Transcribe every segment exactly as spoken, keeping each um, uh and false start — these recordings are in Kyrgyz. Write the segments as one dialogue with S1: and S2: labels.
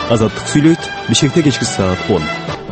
S1: Азаттык сүйлөйт. Бишкекте кечки саат он.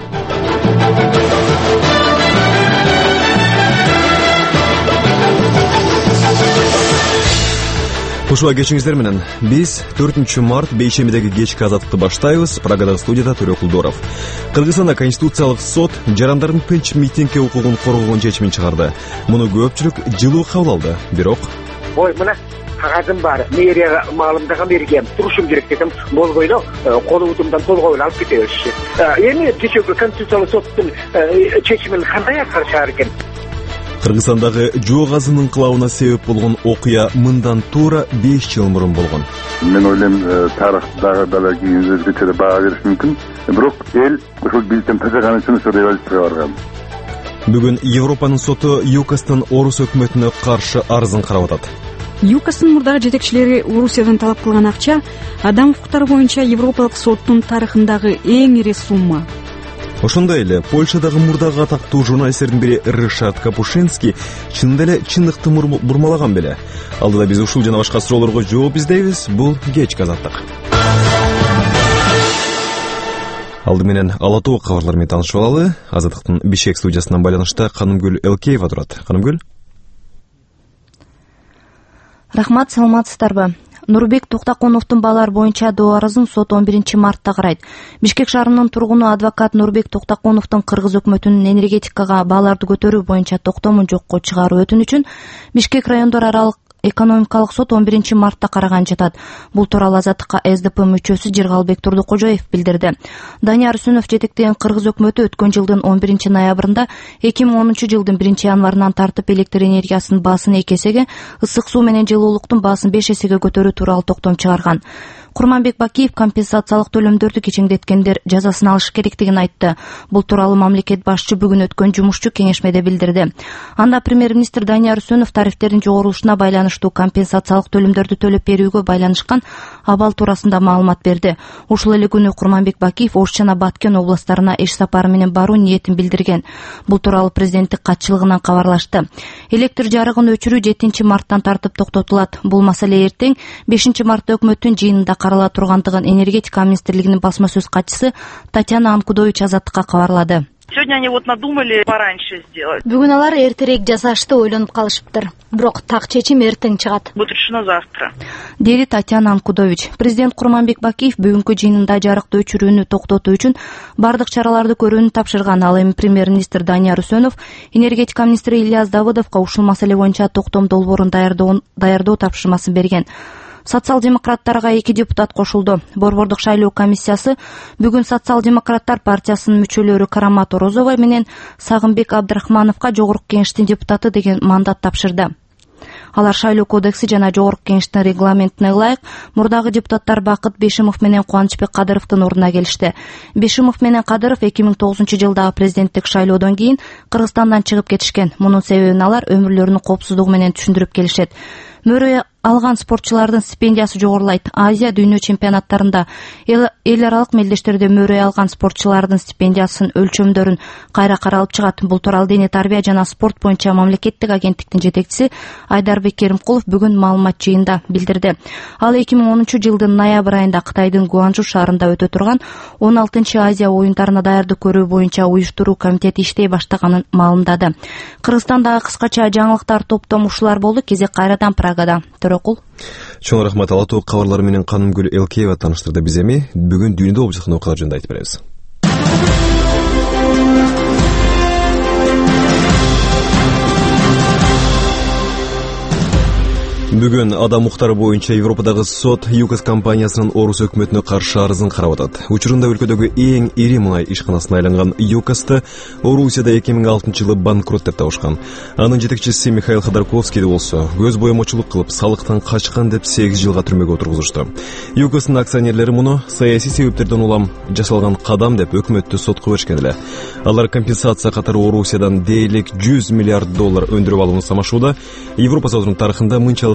S1: Кушуа кечиңиздер менен. Биз төртүнчү март бейшембидеги кечки азаттыкты баштайбыз. Прагадагы студияда Төрөкулдоров. Кыргызстанда Конституциялык сот жарандардын тынч митингге укугун коргогон чечимин чыгарды. Муну көпчүлүк жылуу кабыл алды. Бирок
S2: ой, мына кагазым бар. Мэрияга маалымдага бергем. Турушум керек десем, болбойду. Колубутумдан толгой алып кете беришти. Эми кечеги Конституциялык соттун чечимин кандай аткарышар экен?
S1: Кыргызстандагы жоо газынын кылабына себеп болгон окуя мындан туура беш жыл мурун болгон.
S3: Мен ойлойм, тарыхтагы балаки өзгөчө баа бериш мүмкүн. Бирок эл ушул биздин тажаганы үчүн ошо революцияга барган.
S1: Бүгүн Европанын соту ЮКОстун Орус өкмөтүнө каршы арызын карап атат.
S4: ЮКОстун мурдагы жетекчилери Орусиядан талап кылган акча адам укуктары боюнча Европалык соттун тарыхындагы эң ири сумма.
S1: Ошондой эле Польшадагы мурдагы атактуу журналисттердин бири Ришард Капушинский чындап эле чындыкты бурмалаган беле. Алдыда биз ушул жана башка суроолорго жооп издейбиз. Бул кечки азаттык. Алды менен ала тоо кабарлар менен таанышып алалы. Азаттыктын Бишкек студиясынан байланышта Канымгүл Элкеева турат. Канымгүл.
S5: Рахмат, саламатсыздарбы? Нурбек Токтакуновдун баалар боюнча доо арызын сот он биринчи мартта карайт. Бишкек шаарынын тургуну адвокат Нурбек Токтакуновдун Кыргыз өкмөтүнүн энергетикага бааларды көтөрүү боюнча токтомун жокко чыгаруу өтүнүчүн Бишкек райондор аралык экономикалык сот он биринчи мартта караган жатат. Бул тууралуу Азаттыкка СДП мүчөсү Жыргалбек Турдукожоев билдирди. Данияр Үсүнов жетектеген Кыргыз өкмөтү өткөн жылдын он биринчи ноябрында эки миң онунчу жылдын биринчи январынан тартып электр энергиясынын баасын эки эсеге, ысык суу менен жылуулуктун баасын беш эсеге көтөрүү тууралуу токтом чыгарган. Курманбек Бакиев компенсациялык төлөмдөрдү кечеңдеткендер жазасын алыш керектигин айтты. Бул тууралуу мамлекет башчы бүгүн өткөн жумушчу кеңешмеде билдирди. Анда премьер-министр Данияр Үсүнов тарифтердин жогорулушуна байланыштуу компенсациялык төлөмдөрдү төлөп берүүгө байланышкан абал туурасында маалымат берди. Ушул эле күнү Курманбек Бакиев Ош жана Баткен областарына иш сапары менен баруу ниетин билдирген. Бул тууралуу президенттик катчылыгынан кабарлашты. Электр жарыгын өчүрүү жетинчи марттан тартып токтотулат. Бул маселе эртең бешинчи мартта өкмөттүн жыйынында карала тургандыгын энергетика министрлигинин басма сөз катчысы Татьяна Анкудович Азаттыкка кабарлады.
S6: Сегодня они вот надумали пораньше сделать.
S7: Бүгүн алар эртерээк жасашты ойлонуп калышыптыр. Бирок так чечим эртең чыгат.
S6: Будет решено завтра.
S5: Деди Татьяна Анкудович. Президент Курманбек Бакиев бүгүнкү жыйынында жарыкты өчүрүүнү токтотуу үчүн бардык чараларды көрүүнү тапшырган. Ал эми премьер-министр Данияр Үсөнов энергетика министри Ильяс Давыдовго ушул маселе боюнча токтом долбоорун даярдоо тапшырмасын берген. Социал-демократтарга эки депутат кошулду. Борбордук шайлоо комиссиясы бүгүн Социал-демократтар партиясынын мүчөлөрү Карамат Орозова менен Сагынбек Абдрахмановго жогорку кеңештин депутаты деген мандат тапшырды. Алар шайлоо кодекси жана жогорку кеңештин регламентине ылайык мурдагы депутаттар Бакыт Бешимов менен Кубанычбек Кадыровдун ордуна келишти. Бешимов менен Кадыров эки миң тогузунчу жылдагы президенттик шайлоодон кийин Кыргызстандан чыгып кетишкен. Мунун себебин алар өмүрлөрүнүн коопсуздугу менен түшүндүрүп келишет. Мөрөй алган спортчулардын стипендиясы жогорулайт. Азия дүйнө чемпионаттарында эл аралык мелдештерде мөрөй алган спортчулардын стипендиясынын өлчөмдөрүн кайра каралып чыгат. Бул тууралуу Дене тарбия жана спорт боюнча мамлекеттик агенттиктин жетекчиси Айдарбек Керимкулов бүгүн маалымат жыйында билдирди. Ал эки миң онунчу жылдын ноябрь айында Кытайдын Гуанчжу шаарында өтө турган он алтынчы Азия оюндарына даярдык көрүү боюнча уюштуруу комитети иштей баштаганын маалымдады. Кыргызстандагы кыскача жаңылыктар топтом ушулар болду. Кезек кайрадан Прагада. Төрөкул.
S1: Чоң рахмат. Ала тоо кабарлары менен Канымгүл Элкеева тааныштырды. Биз эми бүгүн дүйнөдө болуп жаткан окуялар жөнүндө айтып беребиз. Бүгүн адам укуктары боюнча Европадагы сот ЮКОС компаниясынын Орус өкмөтүнө каршы арызын карап атат. Учурунда өлкөдөгү эң ири мунай ишканасына айланган ЮКОСты Орусияда эки миң алтынчы жылы банкрот деп табышкан. Анын жетекчиси Михаил Ходорковский болсо көз боемочулук кылып салыктан качкан деп сегиз жылга түрмөгө отургузушту. ЮКОСтун акционерлери муну саясий себептерден улам жасалган кадам деп өкмөттү сотко беришкен эле. Алар компенсация катары Орусиядан дээрлик жүз миллиард доллар өндүрүп алууну самашууда. Европа сотунун тарыхында мынчалык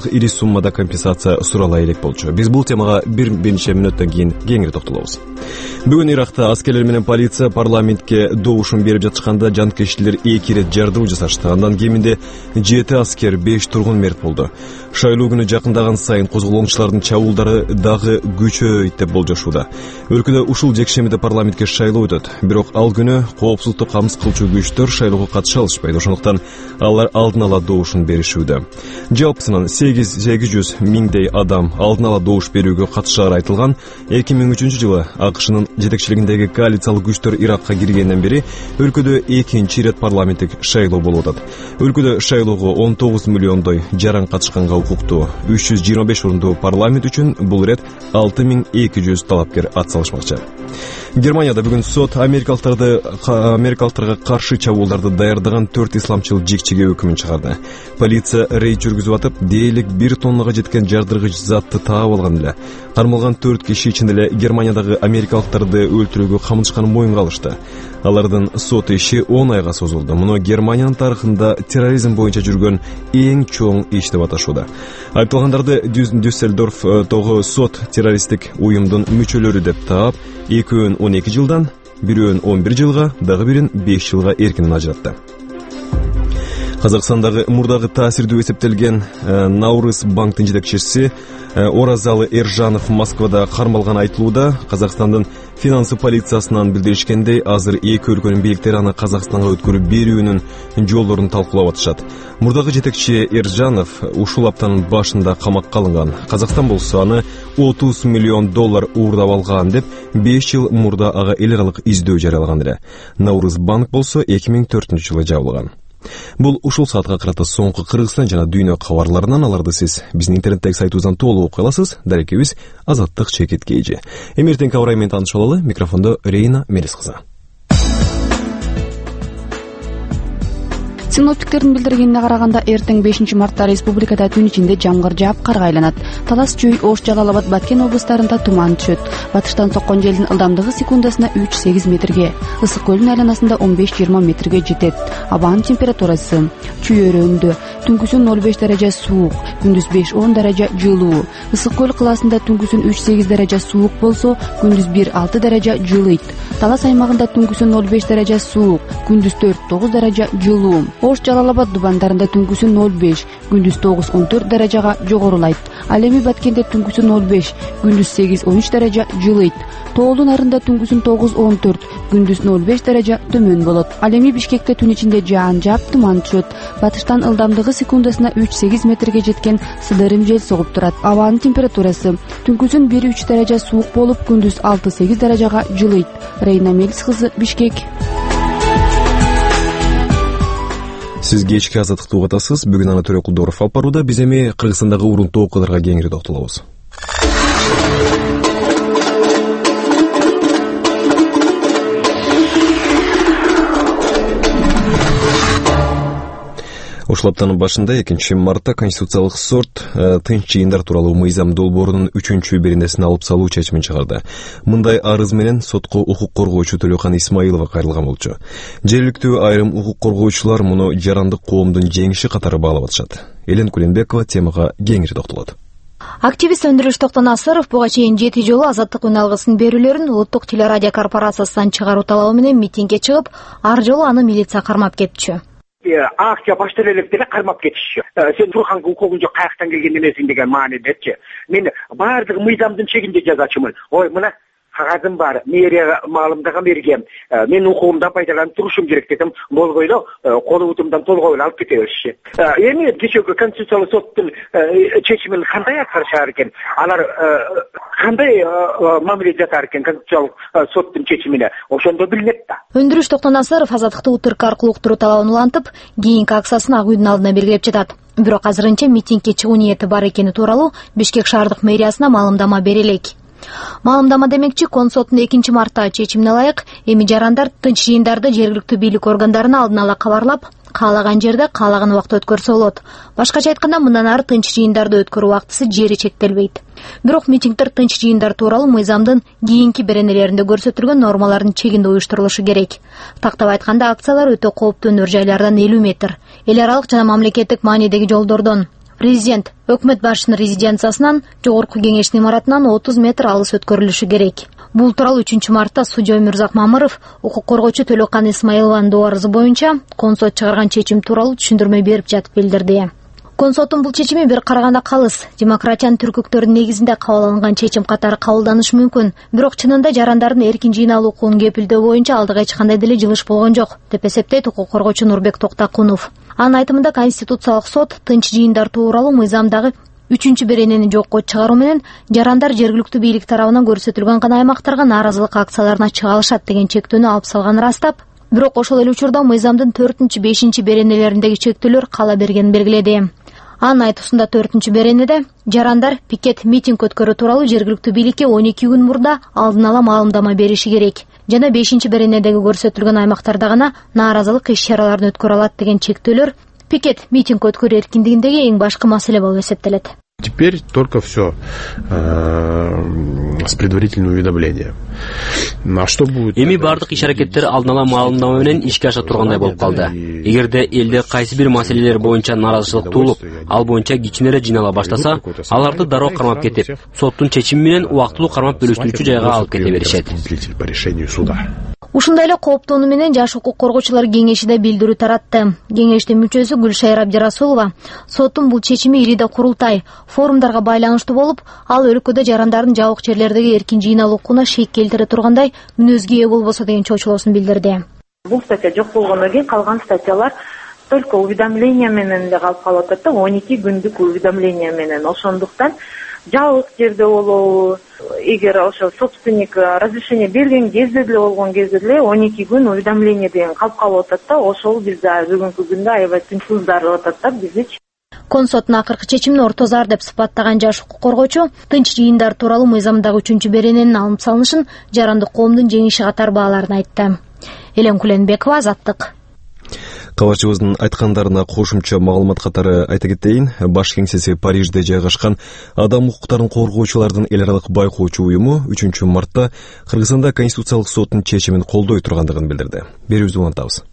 S1: башалык ири суммада компенсация сурала элек болчу. Биз бул темага бир нече мүнөттөн кийин кеңири токтолобуз. Бүгүн Иракта аскерлер менен полиция парламентке добушун берип жатышканда жанкечтилер эки ирет жардыруу жасашты. Андан кеминде жети аскер, беш тургун мерт болду. Шайлоо күнү жакындаган сайын козголоочулардын чабуулдары дагы күчөйт деп болжошууда. Өлкөдө ушул жекшемиде парламентке шайлоо өтөт. Бирок ал күнү коопсуздукту камсыз кылчу күчтөр шайлоого катыша алышпайт. Ошондуктан алар алдын ала добушун беришүүдө. Жалпысынан сегиз жүз миңдей адам алдын ала добуш берүүгө катышары айтылган. эки миң үчүнчү жылы АКШнын жетекчилигиндеги коалициялык күчтөр Иракка киргенден бери өлкөдө экинчи ирет парламенттик шайлоо болуп атат. Өлкөдө шайлоого он тогуз миллиондой жаран катышканга укуктуу. үч жүз жыйырма беш орунду парламент үчүн бул ирет алты миң эки жүз талапкер ат салышмакчы. Германияда бүгүн сот америкалыктарды америкалыктарга каршы чабуулдарды даярдаган төрт исламчыл жикчиге өкүмүн чыгарды. Полиция рейд жүргүзүп атып, дээрлик бир тоннага жеткен жардыргыч затты таап алган эле. Кармалган төрт киши ичинде эле Германиядагы америкалыктарды өлтүрүүгө камылышканын моюнга алышты. Алардын сот иши он айга созулду. Муну Германиянын тарыхында терроризм боюнча жүргөн эң чоң иш деп аташууда. Айтылгандарды Дюссельдорфтогу сот террористтик уюмдун мүчөлөрү деп таап, экөөнүн он эки жылдан, бирөөнүн он бир жылга, дагы бирин беш жылга эркинен ажыратты. Казакстандагы мурдагы таасирдүү эсептелген Наурыз банктын жетекчиси Оразалы Эржанов Москвада кармалган айтылууда. Казакстандын финансы полициясынан билдиришкендей, азыр эки өлкөнүн бийликтери аны Казакстанга өткөрүп берүүнүн жолдорун талкуулап атышат. Мурдагы жетекчи Эржанов ушул аптанын башында камакка алынган. Казакстан болсо аны отуз миллион доллар уурдап алган деп беш жыл мурда ага эл аралык издөө жарыялаган эле. Наурыз банк болсо эки миң төртүнчү жылы жабылган. Бул ушул саатка карата соңку Кыргызстан жана дүйнө кабарларынан. Аларды сиз биздин интернеттеги сайтыбыздан толук окуй аласыз. Дарекебиз Азаттык Чекит Кейжи. Эмертеңки абырай менен таанышып алалы. Микрофондо Рейна Мерис кызы.
S8: Синоптиктердин билдиргенине караганда, эртең бешинчи мартта республикада түн ичинде жамгыр жаап карга айланат. Талас, Чүй, Ош, Жалал-Абад, Баткен облустарында туман түшөт. Батыштан соккон желдин ылдамдыгы секундасына үч сегиз метрге, Ысык көлдүн айланасында он беш жыйырма метрге жетет. Абанын температурасы: Чүй өрөөндө түнкүсүн ноль беш даража суук, күндүз беш он даража жылуу. Ысык көл кылаасында түнкүсүн үч сегиз даража суук болсо, күндүз бир алты даража жылыйт. Талас аймагында түнкүсүн ноль беш даража суук, күндүз төрт тогуз даража жылуу. Ош, Жалал-Абад дубандарында түнкүсүн ноль беш, күндүз тогуз он төрт даражага жогорулайт. Ал эми Баткенде түнкүсүн ноль беш, күндүз сегиз он үч даража жылыйт. Тоолун арында түнкүсүн тогуз он төрт, күндүз ноль беш даража төмөн болот. Ал эми Бишкекте түн ичинде жаан жаап, туман түшөт. Батыштан ылдамдыгы секундасына үч сегиз метрге жеткен сыдырым жел согуп турат. Абанын температурасы: түнкүсүн бир үч даража суук болуп, күндүз алты сегиз даражага жылыйт. Рейна Мелис кызы, Бишкек.
S1: Сиз кечки Азаттыкты угуп атасыз. Бүгүн аны Төрө Кулдоров алып барууда. Биз эми Кыргызстандагы урунтуу окуяларга кеңири токтолобуз. Ушул аптанын башында экинчи мартта Конституциялык сот тынч жыйындар тууралуу мыйзам долбоорунун үчүнчү беренесин алып салуу чечимин чыгарды. Мындай арыз менен сотко укук коргоочу Төлөкан Исмаилова кайрылган болчу. Жергиликтүү айрым укук коргоочулар муну жарандык коомдун жеңиши катары баалап атышат. Элен Куленбекова темага кеңири токтолот.
S7: Активист Өндүрүш Токтонасыров буга чейин жети жолу азаттык үн алгысын берүүлөрүн улуттук телерадио корпорациясынан чыгаруу талабы менен митингге чыгып, ар жолу аны милиция кармап кетчү.
S2: Акча баштан элек деле кармап кетишчү. Сен Турханга укугуң жок, каяктан келген эмесиң деген маанидечи. Мен баардык мыйзамдын чегинде жазачумун. Ой, мына кагазым бар, мэрия маалымдага бергем. Мен укугумдан пайдаланып турушум керек десем, болбойло, колу бутумдан толгой алып кете беришчи. Эми кечеги Конституциялык соттун чечимин кандай аткарышар экен? Алар кандай мамиле жасар экен Конституциялык соттун чечимине? Ошондо билинет да.
S7: Өндүрүш Токтонасыров азаттыкты утурк аркылуу уктуруу талабын улантып, кийинки аксасын Ак үйдүн алдына белгилеп жатат. Бирок азырынча митингге чыгуу ниети бар экени тууралуу Бишкек шаардык мэриясына маалымдама бере элек. Маалымдама демекчи, Консоттун экинчи мартта чечимине ылайык эми жарандар тынч жыйындарды жергиликтүү бийлик органдарына алдын ала кабарлап, каалаган жерде каалаган убакта өткөрсө болот. Башкача айтканда, мындан ары тынч жыйындарды өткөрүү убактысы жери чектелбейт. Бирок митингдер тынч жыйындар тууралуу мыйзамдын кийинки беренелеринде көрсөтүлгөн нормалардын чегинде уюштурулушу керек. Тактап айтканда, акциялар өтө кооптуу өнөр жайлардан элүү метр, эл аралык жана мамлекеттик маанидеги жолдордон, Президент өкмөт башчынын резиденциясынан жогорку кеңештин имаратынан отуз метр алыс өткөрүлүшү керек. Бул тууралуу үчүнчү мартта судья Өмүрзак Мамыров укук коргоочу Төлөкан Исмаилованын дуарызы боюнча Консот чыгарган чечим тууралуу түшүндүрмө берип жатып билдирди. Консоттун бул чечими бир караганда калыс, демократиянын түркүктөрүнүн негизинде кабыл алынган чечим катары кабылданышы мүмкүн. Бирок чынында жарандардын эркин жыйналуу укугун кепилдөө боюнча алдыга эч кандай деле жылыш болгон жок, деп эсептейт укук коргоочу Нурбек Токтакунов. Анын айтымында Конституциялык сот тынч жыйындар тууралуу мыйзамдагы үчүнчү беренени жокко чыгаруу менен жарандар жергиликтүү бийлик тарабынан көрсөтүлгөн гана аймактарга нааразылык акцияларына чыга алышат деген чектөөнү алып салганын ырастап, бирок ошол эле учурда мыйзамдын төртүнчү, бешинчи беренелериндеги чектөөлөр кала бергенин белгиледи. Анын айтуусунда төртүнчү беренеде жарандар пикет митинг өткөрүү тууралуу жергиликтүү бийликке он эки күн мурда алдын ала маалымдама бериши керек. Жана бешинчи беренедеги көрсөтүлгөн аймактарда гана нааразылык иш-чараларын өткөрө алат деген чектөөлөр пикет митинг өткөрүү эркиндигиндеги эң башкы маселе болуп эсептелет.
S9: Теперь только все с предварительным уведомлением. А что будет?
S10: Эми бардык иш-аракеттер алдын ала маалымдама менен ишке аша тургандай болуп калды. Эгерде элде кайсы бир маселелер боюнча нааразычылык туулуп, ал боюнча кичинере жыйнала баштаса, аларды дароо кармап кетип, соттун чечими менен убактылуу кармап бөлүштүрүүчү жайга алып кете беришет.
S9: По решению суда.
S7: Ушундай эле кооптоону менен Жаш укук коргоочулар кеңеши да билдирүү таратты. Кеңештин мүчөсү Гүлшайыр Абдирасулова соттун бул чечими ириде курултай, форумдарга байланыштуу болуп, ал өлкөдө жарандардын жабык жерлердеги эркин жыйналуу укугуна шек келтире тургандай мүнөзгө ээ болбосо деген чочулоосун билдирди.
S11: Бул статья жок болгондон кийин калган статьялар только уведомление менен эле калып калып атат да, он эки күндүк уведомление менен. Ошондуктан жабык жерде болобу, эгер ошо собственник разрешение берген кезде деле болгон кезде деле он эки күн уведомление деген калып калып атат да, ошол бизде бүгүнкү күндө аябай тынчсыздарып атат да бизди.
S7: Консоттун акыркы чечимин ортозар деп сыпаттаган Жаш укук коргоочу тынч жыйындар тууралуу мыйзамдагы үчүнчү берененин алынып салынышын жарандык коомдун жеңиши катары бааларын айтты. Элен Куленбекова, Азаттык.
S1: Кабарчыбыздын айткандарына кошумча маалымат катары айта кетейин, баш кеңсеси Парижде жайгашкан адам укуктарын коргоочулардын эл аралык байкоочу уюму үчүнчү мартта Кыргызстанда Конституциялык соттун чечимин колдой тургандыгын билдирди. Берүүбүздү улантабыз.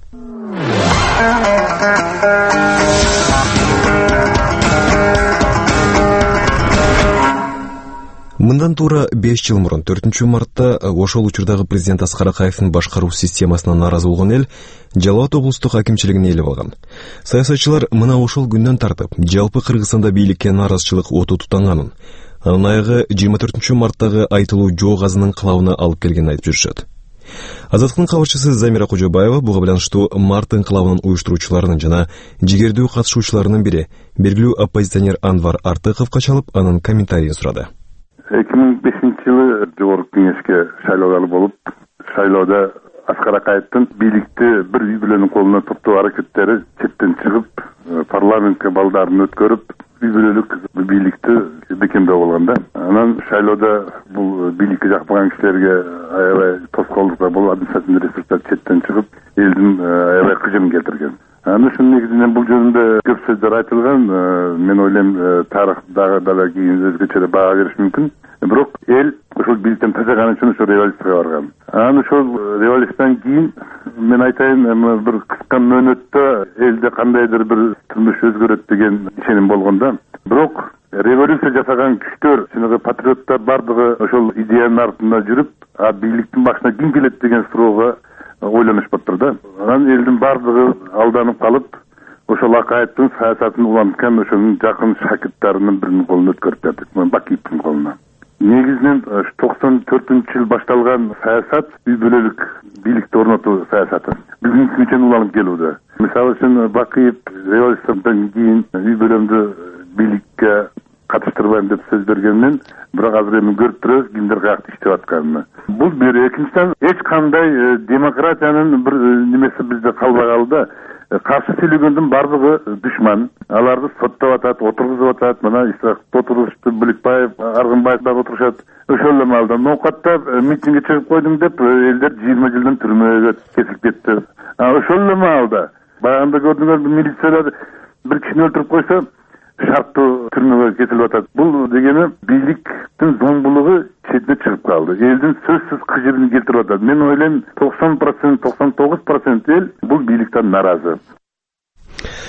S1: Мындан туура беш жыл мурун төртүнчү мартта ошол учурдагы президент Аскар Акаевдин башкаруу системасына нааразы болгон эл Жалал Абад облустук акимчилигин ээлеп алган. Саясатчылар мына ошол күндөн тартып жалпы Кыргызстанда бийликке нааразычылык оту тутанганын, анын аягы жыйырма төртүнчү марттагы айтылуу жоо газынын кылабына алып келгенин айтып жүрүшөт. Азаттыктын кабарчысы Замира Кожобаева буга байланыштуу март инкылабынын уюштуруучуларынын жана жигердүү катышуучуларынын бири белгилүү оппозиционер Анвар Артыковго чалып, анын комментарийин сурады.
S3: эки миң бешинчи жылы жогорку кеңешке шайлоолор болуп, шайлоодо Аскар Акаевдин бийликти бир үй бүлөнүн колуна топтоо аракеттери четтен чыгып, парламентке балдарын өткөрүп, үй бүлөлүк бийликти бекемдөө болгон да. Анан шайлоодо бул бийликке жакпаган кишилерге аябай тоскоолдуктар болуп, административдик ресурстар четтен чыгып, элдин аябай кыжымын келтирген. Анын ушунун негизинен бул жөнүндө көп сөздөр айтылган. Мен ойлойм, тарыхтагы дагы кийин өзгөчө баа бериш мүмкүн. Бирок эл ошол бийликтен тажаган үчүн ошол революцияга барган. Анан ошол революциядан кийин мен айтайын, бир кыска мөөнөттө элде кандайдыр бир турмуш өзгөрөт деген ишеним болгон да. Бирок революция жасаган күчтөр, чыныгы патриоттор бардыгы ошол идеянын артында жүрүп, а бийликтин башына ким келет деген суроого ойлонушпаптыр да. Анан элдин бардыгы алданып калып, ошол Акаевдин саясатын уланткан ошонун жакын шакирттарынын биринин колуна өткөрүп бердик, Бакиевдин колуна. Негизинен токсон төртүнчү жыл башталган саясат үй бүлөлүк бийликти орнотуу саясаты бүгүнкү күнчө уланып келүүдө. Мисалы үчүн Бакиев революциядан кийин үй бүлөмдү бийликке катыштырбайм деп сөз бергенмен, бирок азыр эми көрүп турабыз кимдер каякта иштеп атканын. Бул бир. Экинчиден, эч кандай демократиянын бир немеси бизде калбай калды. Каршы сүйлөгөндүн бардыгы душман. Аларды соттоп атат, отургузуп атат. Мына Исаак Тотурушты, Буликбаев, Аргынбаевдар отурушат. Ошол эле маалда ноокаттап митингге чыгып койдуң деп элдер жыйырма жылдан түрмөгө кетип кетти. Ошол эле маалда баягында көрдүңөр, милициялар бир кишини өлтүрүп койсо, шарттуу түрмөгө кетилип атат. Бул дегени бийликтин зомбулугу четине чыгып калды. Элдин сөзсүз кыжырын келтирип атат. Мен ойлойм, токсон процент, токсон тогуз процент эл бул бийликтен нааразы.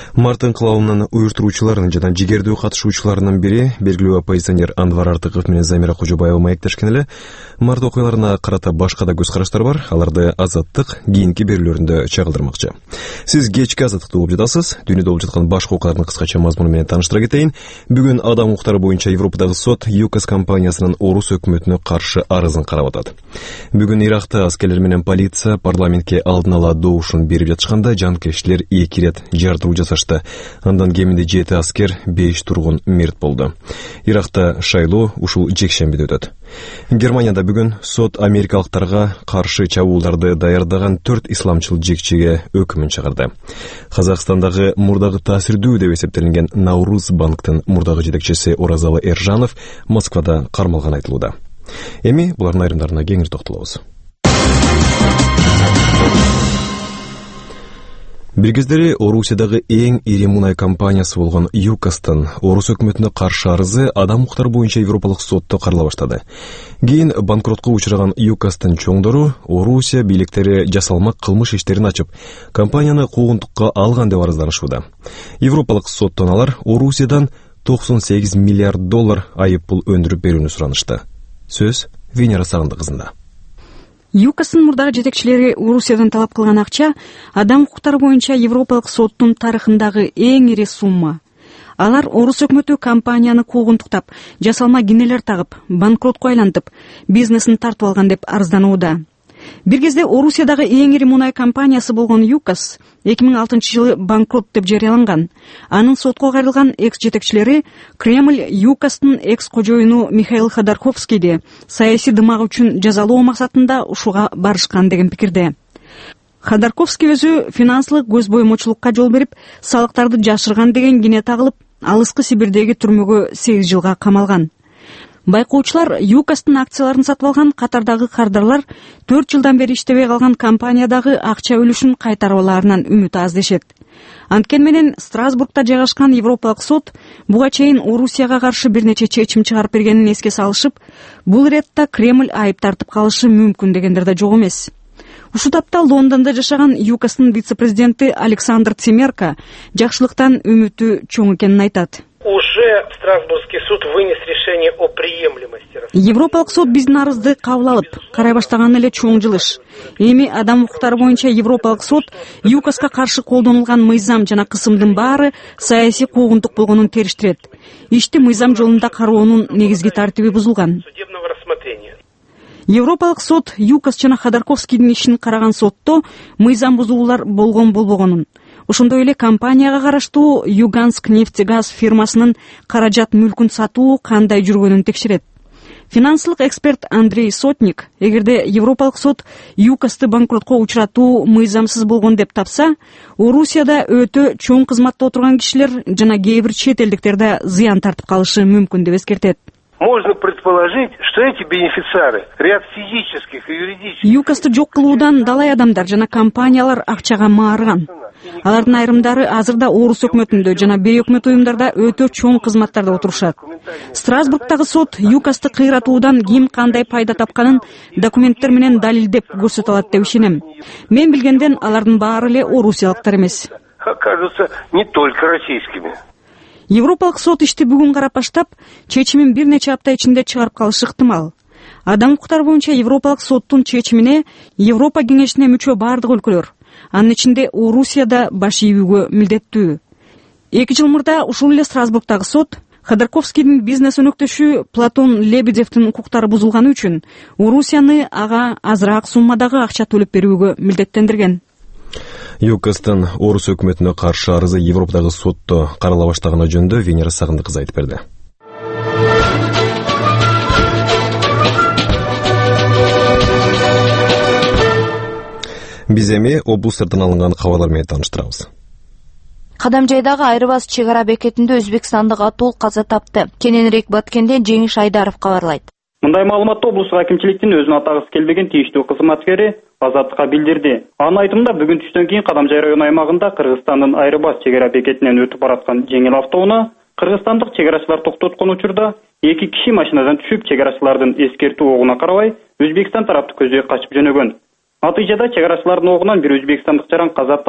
S1: Марттын кылабынан уюштуруучулардын жана жигердүү катышуучуларынын бири белгилүү оппозиционер Анвар Артыков менен Замира Кожобаева маектешкен эле. Март окуяларына карата башка да көз караштар бар. Аларды Азаттык кийинки берүүлөрүндө чагылдырмакчы. Сиз кечки Азаттыкты угуп жатасыз. Дүйнөдө болуп жаткан башка окуялардын кыскача мазмуну менен тааныштыра кетейин. Бүгүн адам укуктары боюнча Европадагы сот ЮКОС компаниясынын Орус өкмөтүнө каршы арызын карап атат. Бүгүн Иракта аскерлер менен полиция парламентке алдын ала добушун берип жатышканда жанкештилер эки ирет жардыруу жасашты. Андан кеминде жети аскер, беш тургун мерт болду. Иракта шайлоо ушул жекшембиде өтөт. Германияда бүгүн сот америкалыктарга каршы чабуулдарды даярдаган төрт исламчыл жекчеге өкүмүн чыгарды. Казакстандагы мурдагы таасирдүү деп эсептелинген Наурыз банктын мурдагы жетекчиси Оразалы Эржанов Москвада кармалган айтылууда. Эми булардын айрымдарына кеңири токтолобуз. Бир кездери Орусиядагы эң ири мунай компаниясы болгон ЮКОСтун Орус өкмөтүнө каршы арызы адам укуктары боюнча Европалык сотто карала баштады. Кийин банкротко учураган ЮКОСтун чоңдору Орусия бийликтери жасалма кылмыш иштерин ачып, компанияны куугунтукка алган деп арызданышууда. Европалык соттон алар Орусиядан токсон сегиз миллиард доллар айыппул өндүрүп берүүнү суранышты. Сөз Венера Сагындык кызында.
S4: ЮКОСтун мурдагы жетекчилери Орусиядан талап кылган акча адам укуктары боюнча Европалык соттун тарыхындагы эң ири сумма. Алар Орус өкмөтү компанияны куугунтуктап, жасалма кинелер тагып, банкротко айлантып, бизнесин тартып алган деп арызданууда. Бир кезде Орусиядагы эң ири мунай компаниясы болгон ЮКОС эки миң алтынчы жылы банкрот деп жарыяланган. Анын сотко кайрылган экс жетекчилери Кремль ЮКОСтун экс кожоюну Михаил Ходорковскийди саясий дымак үчүн жазалоо максатында ушуга барышкан деген пикирде. Ходорковский өзү финансылык көз боймочулукка жол берип, салыктарды жашырган деген кине тагылып, алыскы Сибирдеги түрмөгө сегиз жылга камалган. Байкоочулар ЮКОСтун акцияларын сатып алган катардагы кардарлар төрт жылдан бери иштебей калган компаниядагы акча үлүшүн кайтарып алаарынан үмүт аз дешет. Анткени менен Страсбургда жайгашкан Европалык сот буга чейин Орусияга каршы бир нече чечим чыгарып бергенин эске салышып, бул иретте Кремль айып тартып калышы мүмкүн дегендер да жок эмес. Ушул тапта Лондондо жашаган ЮКОСтун вице-президенти Александр Цимерка жакшылыктан үмүтү чоң экенин айтат.
S12: Уже Страсбургский суд вынес решение о приемлемости.
S4: Европалык суд биздин арызды кабыл алып, карай баштаган эле чоң жылыш. Эми адам укуктары боюнча Европалык суд ЮКОСка каршы колдонулган мыйзам жана кысымдын баары саясий куугунтук болгонун териштирет. Ишти мыйзам жолунда кароонун негизги тартиби бузулган.
S12: Судебного рассмотрения.
S4: Европалык сот ЮКОС жана Ходорковскийдин ишин караган сотто мыйзам бузуулар болгон болбогонун, ошондой эле компанияга караштуу Юганск нефтегаз фирмасынын каражат мүлкүн сатуу кандай жүргөнүн текшерет. Финансылык эксперт Андрей Сотник, эгерде Европалык сот ЮКОСты банкротко учуратуу мыйзамсыз болгон деп тапса, Орусияда өтө чоң кызматта отурган кишилер жана кээ бир чет элдиктер да зыян тартып калышы мүмкүн деп эскертет.
S12: Можно предположить, что эти бенефициары, ряд физических и юридических...
S4: ЮКОСты жок кылуудан далай адамдар жана компаниялар акчага маарыган. Алардын айрымдары азырда Орус өкмөтүндө жана бейөкмөт уюмдарда өтө чоң кызматтарда отурушат. Страсбургдагы сот ЮКОСты кыйратуудан ким кандай пайда тапканын документтер менен далилдеп көрсөтө алат деп ишенем. Мен билгенден алардын баары эле орусиялыктар эмес.
S12: Окажутся не только российскими.
S4: Европалык сот ишти бүгүн карап баштап, чечимин бир нече апта ичинде чыгарып калышы ыктымал. Адам укуктары боюнча Европалык соттун чечимине Европа кеңешине мүчө бардык өлкөлөр, анын ичинде Орусия да баш ийүүгө милдеттүү. Эки жыл мурда ушул эле Страсбургдагы сот Ходорковскийдин бизнес өнөктөшү Платон Лебедевдин укуктары бузулганы үчүн Орусияны ага азыраак суммадагы акча төлөп берүүгө милдеттендирген.
S1: ЮКОСтун Орус өкмөтүнө каршы арызы Европадагы сотто карала баштаганы жөнүндө Венера Сагындык кызы айтып берди. Биз эми облустардан алынган кабарлар менен тааныштырабыз.
S5: Кадамжайдагы Айрыбас чек ара бекетинде өзбекстандык атол каза тапты. Кененирээк Баткенден Жеңиш Айдаров кабарлайт.
S13: Мындай маалыматты облустук акимчиликтин өзүнө атагысы келбеген тийиштүү кызматкери Азаттыкка билдирди. Анын айтымында бүгүн түштөн кийин Кадамжай району аймагында Кыргызстандын Айрыбас чек ара бекетинен өтүп бараткан жеңил автоунаа кыргызстандык чек арачылар токтоткон учурда эки киши машинадан түшүп чек арачылардын эскертүү огуна карабай Өзбекстан тарапты көздөй качып жөнөгөн. Натыйжада чек арачылардын огунан бир өзбекстандык жаран каза таап,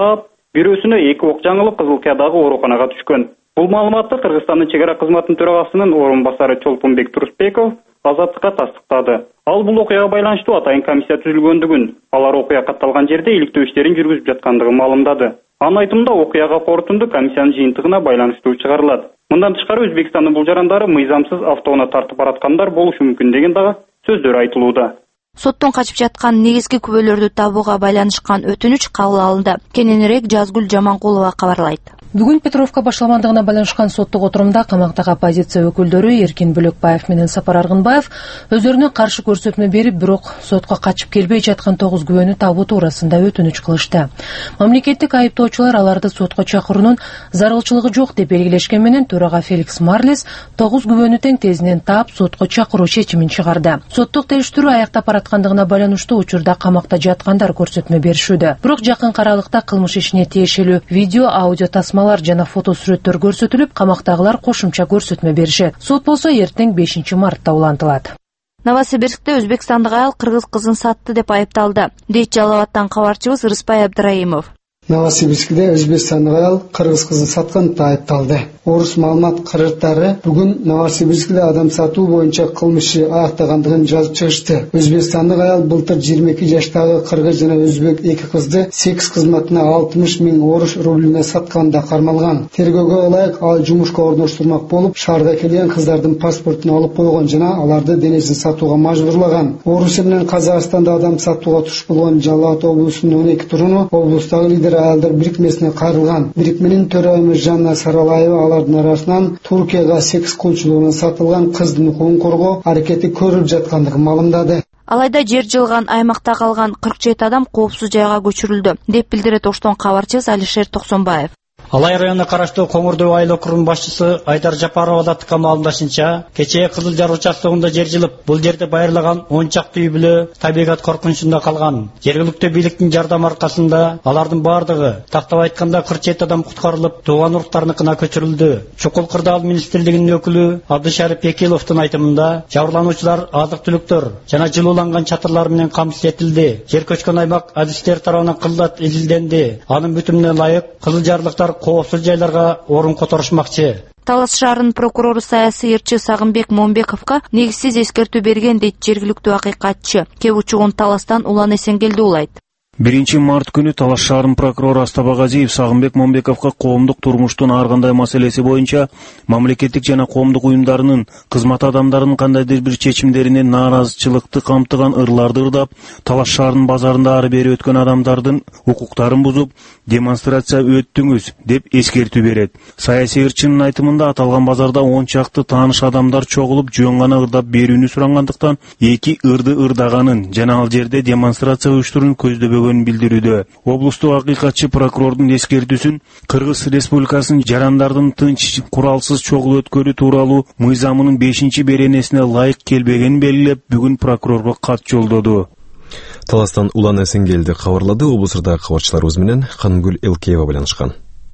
S13: бирөөсүнө эки ок жаңылып Кызылкиядагы ооруканага түшкөн. Бул маалыматты Кыргызстандын чек ара кызматынын төрагасынын орун басары Чолпонбек Турсбеков Азаттыкка тастыктады. Ал бул окуяга байланыштуу атайын комиссия түзүлгөндүгүн, алар окуя катталган жерде иликтөө иштерин жүргүзүп жаткандыгын маалымдады. Анын айтымында окуяга корутунду комиссиянын жыйынтыгына байланыштуу чыгарылат. Мындан тышкары Өзбекстандын бул жарандары мыйзамсыз автоунаа тартып бараткандар болушу мүмкүн деген дагы сөздөр айтылууда.
S5: Соттон качып жаткан негизги күбөлөрдү табууга байланышкан өтүнүч кабыл алынды. Кененирээк Жазгүл Жаманкулова кабарлайт.
S14: Бүгүн Петровка башламандыгына байланышкан соттук отурумда камактагы оппозиция өкүлдөрү Эркин Бөлөкбаев менен Сапар Аргынбаев өздөрүнө каршы көрсөтмө берип, бирок сотко качып келбей жаткан тогуз күбөнү табуу туурасында өтүнүч кылышты. Мамлекеттик айыптоочулар аларды сотко чакыруунун зарылчылыгы жок деп белгилешкен менен төрага Феликс Марлес тогуз күбөнү тең тезинен таап сотко чакыруу чечимин чыгарды. Соттук териштирүү аяктап бараткандыгына байланыштуу учурда камакта жаткандар көрсөтмө беришүүдө. Бирок жакын аралыкта кылмыш ишине тиешелүү видео, аудио тасма жана фото сүрөттөр көрсөтүлүп, камактагылар кошумча көрсөтмө беришет. Сот болсо эртең бешинчи мартта улантылат.
S5: Новосибирскте өзбекстандык айыл кыргыз кызын сатты деп айыпталды, дейт Жалал Абадтан кабарчыбыз Рыспай Абдыраимов.
S15: Новосибирскте өзбекстандык айыл кыргыз кызын сатканды айыпталды. Орус маалымат кыргыздары бүгүн Новосибирскте адам сатуу боюнча кылмыш аяктагандыгын жазып чыгышты. Өзбекстандык айыл былтыр жыйырма эки жаштагы кыргыз жана өзбек эки кызды секс кызматына алтымыш миң орус рублине сатканда кармалган. Тергөөгө ылайык ал жумушка орноштурмак болуп, шаарда келген кыздардын паспортун алып койгон жана аларды денесин сатууга мажбурлаган. Орусия менен Казакстанда адам сатууга туш болгон Жалал Абад облусунун он эки туруну облустагы лидер аялдар бирикмесине кайрылган. Бирикменин төрайымы Жанна Саралаева алардын арасынан Туркияга секс кылчылыгына сатылган кыздын укугун коргоо аракети көрүлүп жаткандыгын маалымдады.
S5: Алайда жер жылган аймакта калган кырк жети адам коопсуз жайга көчүрүлдү, деп билдирет Оштон кабарчыбыз Алишер Токсонбаев.
S16: Алай районуна караштуу Коңурдөй айыл округунун башчысы Айдар Жапаров Азаттыкка маалымдашынча, кечээ Кызыл Жар участогунда жер жылып, бул жерде байырлаган он чакты үй бүлө табигат коркунучунда калган. Жергиликтүү бийликтин жардамы аркасында алардын бардыгы, тактап айтканда кырк жети адам куткарылып, тууган уруктарыныкына көчүрүлдү. Чукул Кырдаал министрлигинин өкүлү Абдышарып Пекиловдун айтымында, жабырлануучулар азык-түлүктөр жана жылууланган чатырлар менен камсыз этилди. Жер көчкөн аймак адистер тарабынан кылдат изилденди. Анын бүтүмүнө ылайык Кызыл Жарлыктар коопсуз жайларга орун которушмакчы.
S5: Талас шаарынын прокурору саясий ырчы Сагынбек Момбековго негизсиз эскертүү берген дейт жергиликтүү акыйкатчы. Кеп учугун Таластан Улан Эсенгелди улайт.
S17: биринчи март күнү Талас шаарынын прокурору Астабагазиев Сагынбек Момбековго коомдук турмуштун ар кандай маселеси боюнча мамлекеттик жана коомдук уюмдарынын кызмат адамдарынын кандайдыр бир чечимдерине нааразычылыкты камтыган ырларды ырдап, Талас шаарынын базарында ары бери өткөн адамдардын укуктарын бузуп, демонстрация өттүңүз деп эскертүү берет. Саясий ырчынын айтымында аталган базарда он чакты тааныш адамдар чогулуп, жөн гана ырдап берүүнү сурангандыктан эки ырды ырдаганын жана ал жерде демонстрация уюштуруун көздөбөгөн билдирүүдө. Облустук акыйкатчы прокурордун эскертүүсүн Кыргыз Республикасынын жарандардын тынч, куралсыз чогуу өткөрүү тууралуу мыйзамынын бешинчи беренесине ылайык келбегенин белгилеп, бүгүн прокурорго кат жолдоду.
S1: Таластан Улан Эсенгелди кабарлады. Облустардагы кабарчыларыбыз менен Канымгүл Элкеева байланышкан.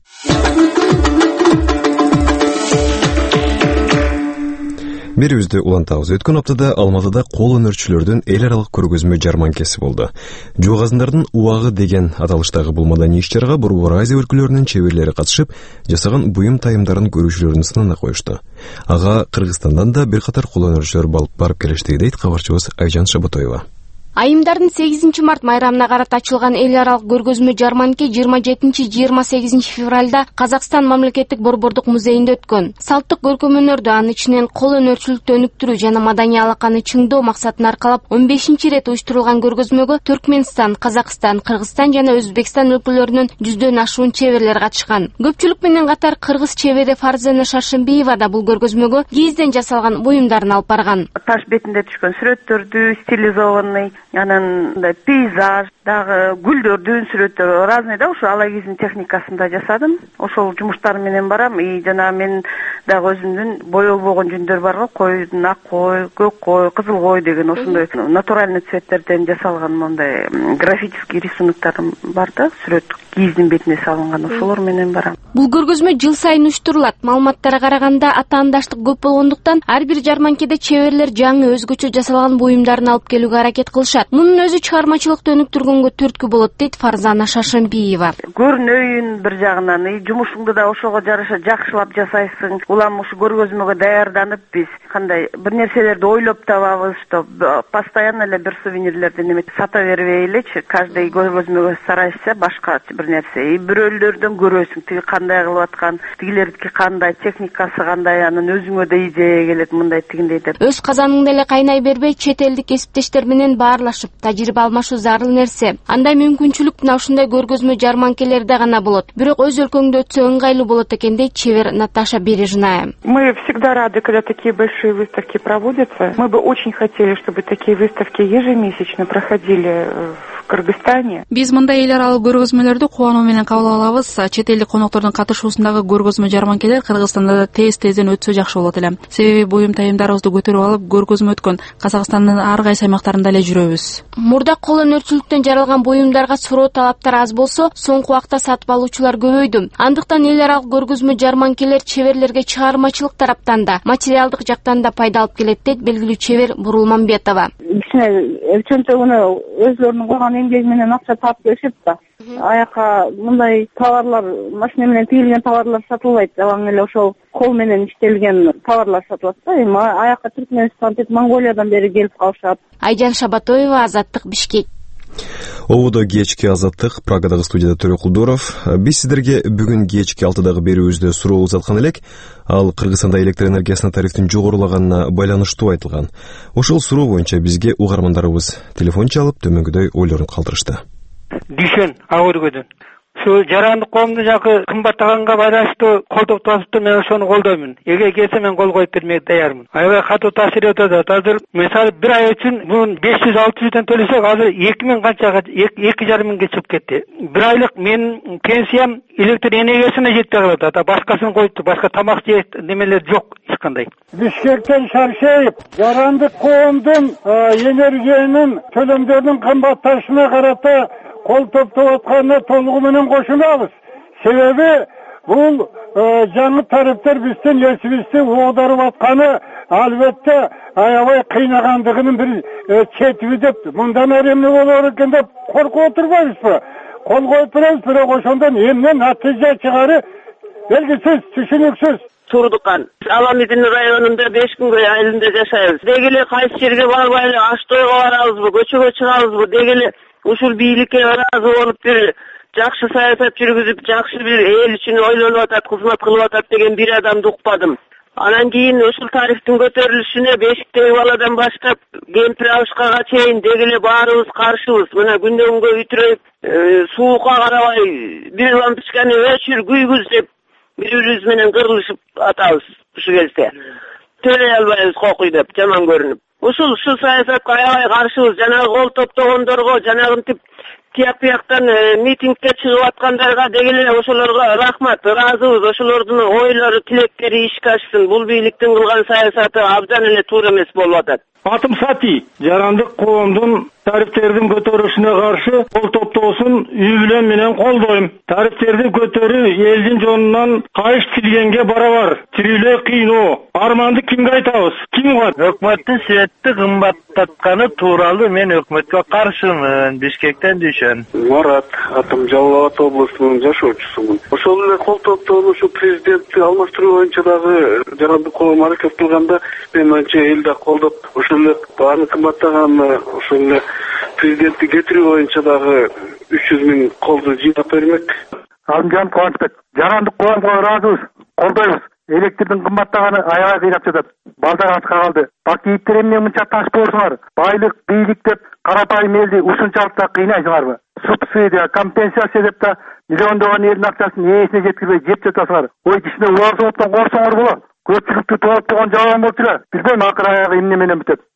S1: Берүүбүздү улантабыз. Өткөн аптада Алматыда кол өнөрчүлөрдүн эл аралык көргөзмө жарманкеси болду. Жугазындардын убагы деген аталыштагы бул маданий иш-чарага Борбор Азия өлкөлөрүнүн чеберлери катышып, жасаган буюм тайымдарын көрүүчүлөрдүн сынына коюшту. Ага Кыргызстандан да бир катар кол өнөрчүлөр барып келишти, дейт кабарчыбыз Айжан Шабатоева.
S18: Айымдардын сегизинчи март майрамына карата ачылган эл аралык көргөзмө жарманке жыйырма жетинчи жыйырма сегизинчи февралда Казакстан мамлекеттик борбордук музейинде өткөн. Салттык көркөм өнөрдү, анын ичинен кол өнөрчүлүктү өнүктүрүү жана маданий алаканы чыңдоо максатын аркалап он бешинчи ирет уюштурулган көргөзмөгө Түркмөнстан, Казакстан, Кыргызстан жана Өзбекстан өлкөлөрүнүн жүздөн ашуун чеберлер катышкан. Көпчүлүк менен катар кыргыз чебери Фарзена Шаршембиева да бул көргөзмөгө кийизден жасалган буюмдарын алып барган.
S19: Таш бетинде түшкөн сүрөттөрдү, стилизованный, анан пейзаж, дагы гүлдөрдүн сүрөттөрү разный да, ошо алайгиздин техникасында жасадым. Ошол жумуштар менен барам. И жана мен дагы өзүмдүн боелбогон жүндөр бар го, койдун ак кой, көк кой, кызыл кой деген ошондой натуральный цветтерден жасалган мондай графический рисуноктарым бар да, сүрөт кийиздин бетине салынган ошолор менен барам.
S18: Бул көргөзмө жыл сайын уюштурулат. Маалыматтарга караганда атаандаштык көп болгондуктан ар бир жарманкеде чеберлер жаңы өзгөчө жасалган буюмдарын алып келүүгө аракет кылышат. Мунун өзү чыгармачылыкты өнүктүргөнгө түрткү болот дейт Фарзана Шашымбиева.
S19: Көрүнөйүн бир жагынан, жумушуңду да ошого жараша жакшылап жасайсың. Улам ушу көргөзмөгө даярданып биз кандай бир нерселерди ойлоп табабыз, что постоянно эле бир сувенирлерди неме сата бербей элечи, каждый көргөзмөгө старайся башка бир нерсе. Бирөөлөрдөн көрөсүң, тиги кандай кылып аткан, тигилердики кандай, техникасы кандай, анан өзүңө да идея келет мындай тигиндей деп.
S18: Өз казаныңда эле кайнай бербей, чет элдик кесиптештер менен баарлашып, тажрыйба алмашуу зарыл нерсе. Андай мүмкүнчүлүк мына ушундай көргөзмө жарманкелерде гана болот. Бирок өз өлкөңдө өтсө ыңгайлуу болот экен дейт чебер Наташа Бережная.
S20: Мы всегда рады, когда такие большие выставки проводятся. Мы бы очень хотели, чтобы такие выставки ежемесячно проходили в Кыргызстане.
S8: Биз мындай эл аралык көргөзмөлөрдү кубануу менен кабыл алабыз. Чет элдик коноктордун катышуусундагы көргөзмө жарманкелер Кыргызстанда да тез-тезден өтсө жакшы болот эле. Себеби буюм тайымдарыбызды көтөрүп алып, көргөзмө өткөн Казакстандын ар кайсы аймактарында эле жүрөбүз.
S18: Мурда кол өнөрчүлүктөн жаралган буюмдарга суроо талаптар аз болсо, соңку убакта сатып алуучулар көбөйдү. Андыктан эл аралык көргөзмө жарманкелер чеберлерге чыгармачылык тараптан да, материалдык жактан да пайда алып келет дейт белгилүү чебер Бурулмамбетова.
S21: Кичине чөнтөгүнө өзлөрүнүн кылган эмгеги менен акча таап келишет да. Аяка мындай товарлар, машина менен тигилген товарлар сатылбайт. Жалаң эле ошол кол менен иштелген товарлар сатылат да. Эми аяка Түркмөнстан, Монголиядан бери келип калышат.
S18: Айжан Шабатоева, Азаттык, Бишкек.
S1: Ободо кечки Азаттык, Прагадагы студияда Төрө Кулдуров. Биз сиздерге бүгүн кечки алтыдагы берүүбүздө суроо узаткан элек. Ал Кыргызстанда электр энергиясынын тарифтин жогорулаганына байланыштуу айтылган. Ошол суроо боюнча бизге угармандарыбыз телефон чалып, төмөнгөдөй ойлорун калтырышты.
S22: Дүйшөн Агыргөдөн. Şu жарандык коомду жакы кымбаттаганга байланыштуу колдоп турасыздар, мен ошону колдоймун. Эге келсе мен кол коюп бермекке даярмын. Аябай катуу таасир этип атат. Азыр мисалы бир ай үчүн мунун беш жүз алты жүздөн төлөсөк, азыр эки миң канчага, эки жарым миңге чыгып кетти. Бир айлык менин пенсиям электр энергиясына жетпей калат. Ата башкасын коюпту, башка тамак жеп немелер жок эч кандай.
S23: Бишкектен Шаршеев, жарандык коомдун энергиянын төлөмдөрүнүн кымбатташына карата кол топтоп атканына толугу менен кошулабыз. Себеби бул жаңы тарифтер биздин эсибизди оодарып атканы албетте аябай кыйнагандыгынын бир четиби деп, мындан ары эмне болор экен деп коркуп отурбайбызбы? Кол коюп беребиз, бирок ошондон эмне натыйжа чыгары белгисиз, түшүнүксүз.
S24: Турдукан. Аламидин районунда беш күнгөй айылында жашайбыз. Дегеле кайсы жерге барбайлы, Аштойго барабызбы, көчөгө чыгабызбы, дегеле ушул бийликке ыраазы болуп бир жакшы саясат жүргүзүп, жакшы бир эл үчүн ойлонуп атат, кызмат кылып атат деген бир адамды укпадым. Анан кийин ушул тарифтин көтөрүлүшүнө бешиктеги баладан баштап кемпир абышкага чейин дегеле баарыбыз каршыбыз. Мына күндөн күнгө үтүрөйүп, суукка карабай бир лампочканы өчүр, күйгүз деп бири-бирибиз менен кырылышып атабыз ушу кезде. Төлөй албайбыз кокуй деп, жаман көрүнүп. Ушул ушул саясатка аябай каршыбыз. Жанагы кол топтогондорго, жанагынтип тияк бияктан митингке чыгып аткандарга дегеле ошолорго рахмат, ыраазыбыз. Ошолордун ойлору, тилектери ишке ашсын. Бул бийликтин кылган саясаты абдан эле туура эмес болуп атат.
S23: Атым Сати, жарандык коомдун тарифтердин көтөрүлүшүнө каршы кол топтоосун үй бүлөм менен колдойм. Тарифтерди көтөрүү элдин жонунан кайыш тилгенге барабар. Тирүүлөө кыйноо. Арманды кимге айтабыз? Ким бар?
S25: Өкмөттүн светти кымбаттатканы тууралуу мен өкмөткө каршымын. Бишкектен Дүйшөн.
S26: Марат, атым Жалал Абад областынын жашоочусумун. Ошол эле кол топтоонун ушу президентти алмаштыруу боюнча дагы жарандык коом аракет кылганда мен анча элди колдоп, ошол эле бааны кымбаттаганына ошол эле президентти кетирүү боюнча дагы үч жүз миң колду жыйнап бермек.
S23: Алымжан Кубанычбек, жарандык коомго ыраазыбыз, колдойбуз. Электрдин кымбаттаганы аябай кыйнап жатат. Балдар ачка калды. Бакиевтер эмне мынча таш болсуңар? Байлык, бийлик деп карапайым элди ушунчалык да кыйнайсыңарбы? Субсидия, компенсация деп да миллиондогон элдин акчасын ээсине жеткирбей жеп жатасыңар. Ой, кичине убалсооптон корсоңор болот. Көпчүлүктү тоолоптогон жабан болчу эле. Билбейм акыр аягы эмне менен бүтөт.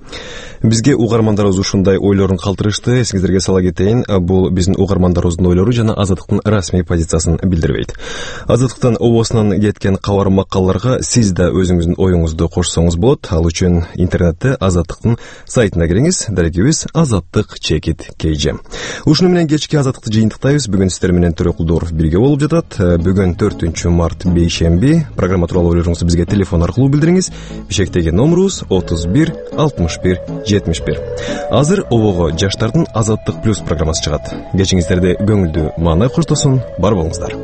S1: Бизге угармандарыбыз ушундай ойлорун калтырышты. Эсиңиздерге сала кетейин, бул биздин угармандарыбыздын ойлору жана Азаттыктын расмий позициясын билдирбейт. Азаттыктын обосунан кеткен кабар макалаларга сиз да өзүңүздүн оюңузду кошсоңуз болот. Ал үчүн интернетте Азаттыктын сайтына кириңиз. Дарегибиз Азаттык чекит kg. Ушуну менен кечки Азаттыкты жыйынтыктайбыз. Бүгүн сиздер менен Төрөкулдууров бирге болуп жатат. Бүгүн төртүнчү март бейшемби. Программа тууралуу ойлоруңузду бизге телефон аркылуу билдириңиз. Бишкектеги номерубуз отуз бир алтымыш бир жетимиш бир. Азыр обого жаштардын Азаттык плюс программасы чыгат. Кечиңиздерди көңүлдүү маанай коштосун. Бар болуңуздар.